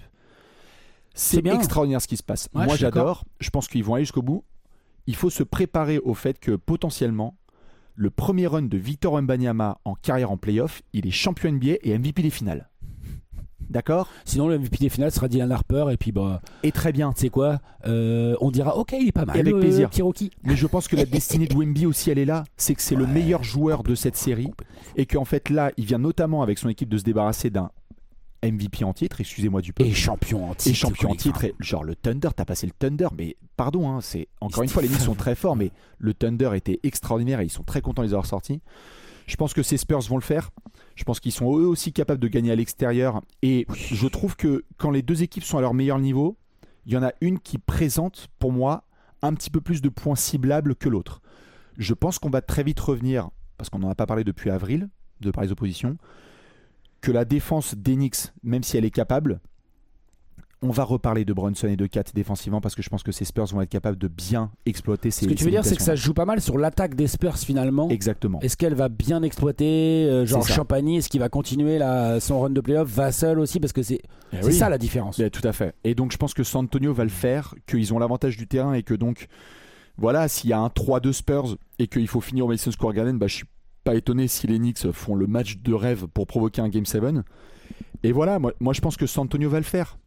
C'est bien. extraordinaire ce qui se passe. Ouais, Moi je suis d'accord. j'adore. Je pense qu'ils vont aller jusqu'au bout. Il faut se préparer au fait que potentiellement le premier run de Victor Wembanyama en carrière en playoff, il est champion NBA et MVP des finales. D'accord ? Sinon, le MVP des finales sera Dylan Harper. Et puis, bah, Et très bien. tu sais quoi on dira, ok, il est pas mal. Et avec plaisir. Kiroki. Mais je pense que la destinée de Wemby aussi, elle est là. C'est que c'est le meilleur joueur de cette série. Et qu'en fait, là, il vient notamment avec son équipe de se débarrasser d'un MVP en titre, excusez-moi du peu. Et champion en titre. Et champion en titre. Et genre le Thunder, t'as passé le Thunder, mais pardon, hein, c'est encore une fois, les Knicks sont très forts, mais le Thunder était extraordinaire et ils sont très contents de les avoir sortis. Je pense que ces Spurs vont le faire. Je pense qu'ils sont eux aussi capables de gagner à l'extérieur. Et je trouve que quand les deux équipes sont à leur meilleur niveau, il y en a une qui présente, pour moi, un petit peu plus de points ciblables que l'autre. Je pense qu'on va très vite revenir, parce qu'on n'en a pas parlé depuis avril, de par les oppositions, que la défense d'Enix, même si elle est capable, on va reparler de Brunson et de Kat défensivement parce que je pense que ces Spurs vont être capables de bien exploiter ces Ce que tu veux dire, c'est que ça limitations-là. se joue pas mal sur l'attaque des Spurs finalement. Exactement. Est-ce qu'elle va bien exploiter genre C'est ça. Champagny, est-ce qu'il va continuer son run de playoff, Vassell aussi, parce que c'est Oui. ça la différence. Tout à fait. Et donc je pense que San Antonio va le faire, qu'ils ont l'avantage du terrain et que donc, voilà, s'il y a un 3-2 Spurs et qu'il faut finir au Madison Square Garden, je suis pas étonné si les Knicks font le match de rêve pour provoquer un Game 7. Et voilà, moi je pense que San Antonio va le faire.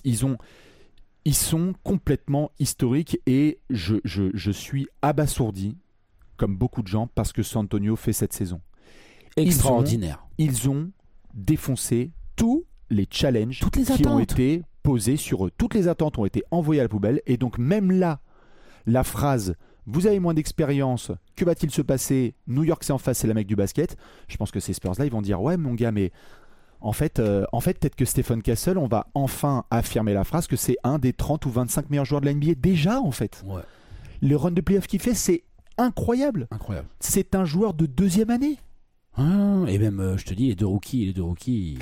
Ils sont complètement historiques et je suis abasourdi, comme beaucoup de gens, parce que San Antonio fait cette saison. Extraordinaire. Ils ont défoncé tous les challenges Toutes les qui ont attentes. été posés sur eux. Toutes les attentes ont été envoyées à la poubelle. Et donc même là, la phrase « Vous avez moins d'expérience, que va-t-il se passer ? New York c'est en face, c'est la mec du basket », je pense que ces Spurs-là, ils vont dire « Ouais mon gars, mais en fait peut-être que Stephen Castle, on va enfin affirmer la phrase que c'est un des 30 ou 25 meilleurs joueurs de la NBA déjà en fait. Ouais. Le run de playoff qu'il fait, c'est incroyable. Incroyable. C'est un joueur de deuxième année. Et même, je te dis, les deux rookies.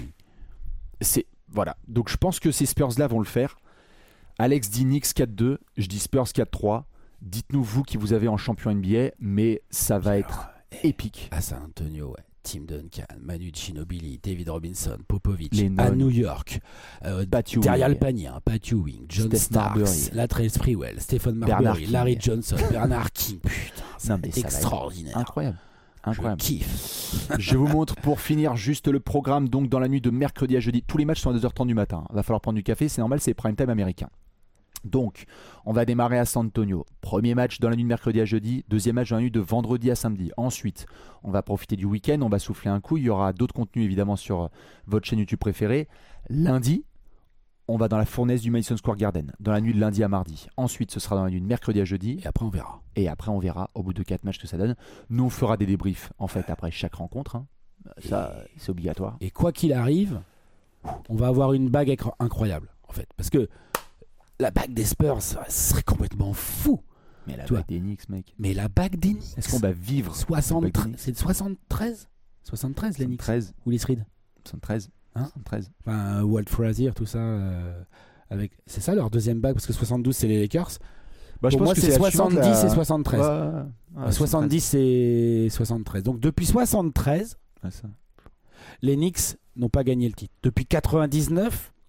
Voilà. Donc je pense que ces Spurs-là vont le faire. Alex dit Knicks 4-2, je dis Spurs 4-3. Dites-nous vous qui vous avez en champion NBA, mais ça va être épique. À San Antonio, ouais. Tim Duncan, Manu Ginobili, David Robinson, Popovich. Les À nonnes. New York, Pat Ewing. Derrière Pagnin, Pat Ewing, John Steph Starks, Marbury. Latrell Sprewell, Stephen Bernard Marbury, King. Larry Johnson, Bernard King. Putain, ça Non, va mais être ça va être extraordinaire. Incroyable. Je Incroyable. kiffe. Je vous montre pour finir juste le programme. Donc dans la nuit de mercredi à jeudi, tous les matchs sont à 2h30 du matin. Va falloir prendre du café, c'est normal, c'est prime time américain. Donc, on va démarrer à San Antonio. Premier match dans la nuit de mercredi à jeudi. Deuxième match dans la nuit de vendredi à samedi. Ensuite, on va profiter du week-end. On va souffler un coup. Il y aura d'autres contenus évidemment sur votre chaîne YouTube préférée. Lundi, on va dans la fournaise du Madison Square Garden. Dans la nuit de lundi à mardi. Ensuite, ce sera dans la nuit de mercredi à jeudi. Et après, on verra. Et après, on verra au bout de 4 matchs ce que ça donne. Nous, on fera des débriefs en fait après chaque rencontre. Hein. Ça, c'est obligatoire. Et quoi qu'il arrive, on va avoir une bague incroyable, en fait. Parce que la bague des Spurs, ça serait complètement fou. Mais la Tu vois. bague des Knicks, mec. Mais la bague des Knicks. Est-ce qu'on va vivre 73, c'est de 73 73 les Knicks 13, ou les Reed 73, Hein 73. enfin Walt Frazier, tout ça avec, c'est ça leur deuxième bague, parce que 72 c'est les Lakers. Bah, Pour moi c'est la suivante, 70 la- et 73. Ouais, 70 et 73. Donc depuis 73, ouais, ça. les Knicks n'ont pas gagné le titre. Depuis 99,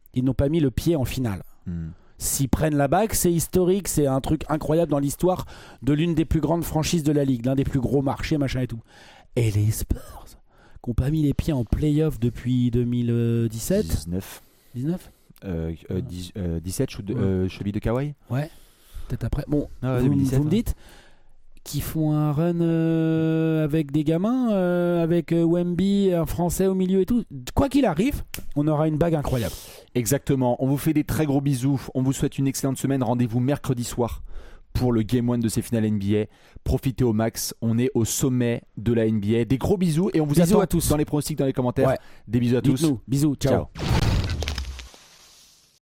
ils n'ont pas mis le pied en finale. S'ils prennent la bague, c'est historique, c'est un truc incroyable dans l'histoire de l'une des plus grandes franchises de la ligue, l'un des plus gros marchés, machin et tout. Et les Spurs, qui n'ont pas mis les pieds en play-off depuis 2017. 19 17, cheville de Kawhi. Ouais, peut-être après. Bon, vous 2017, me dites qu'ils font un run avec des gamins, avec Wemby, un Français au milieu et tout. Quoi qu'il arrive, on aura une bague incroyable. Exactement. On vous fait des très gros bisous. On vous souhaite une excellente semaine. Rendez-vous mercredi soir pour le Game 1 de ces finales NBA. Profitez au max. On est au sommet de la NBA. Des gros bisous et on vous attend à tous dans les pronostics, dans les commentaires. Ouais. Des bisous à tous. Dites-nous. Bisous. Ciao.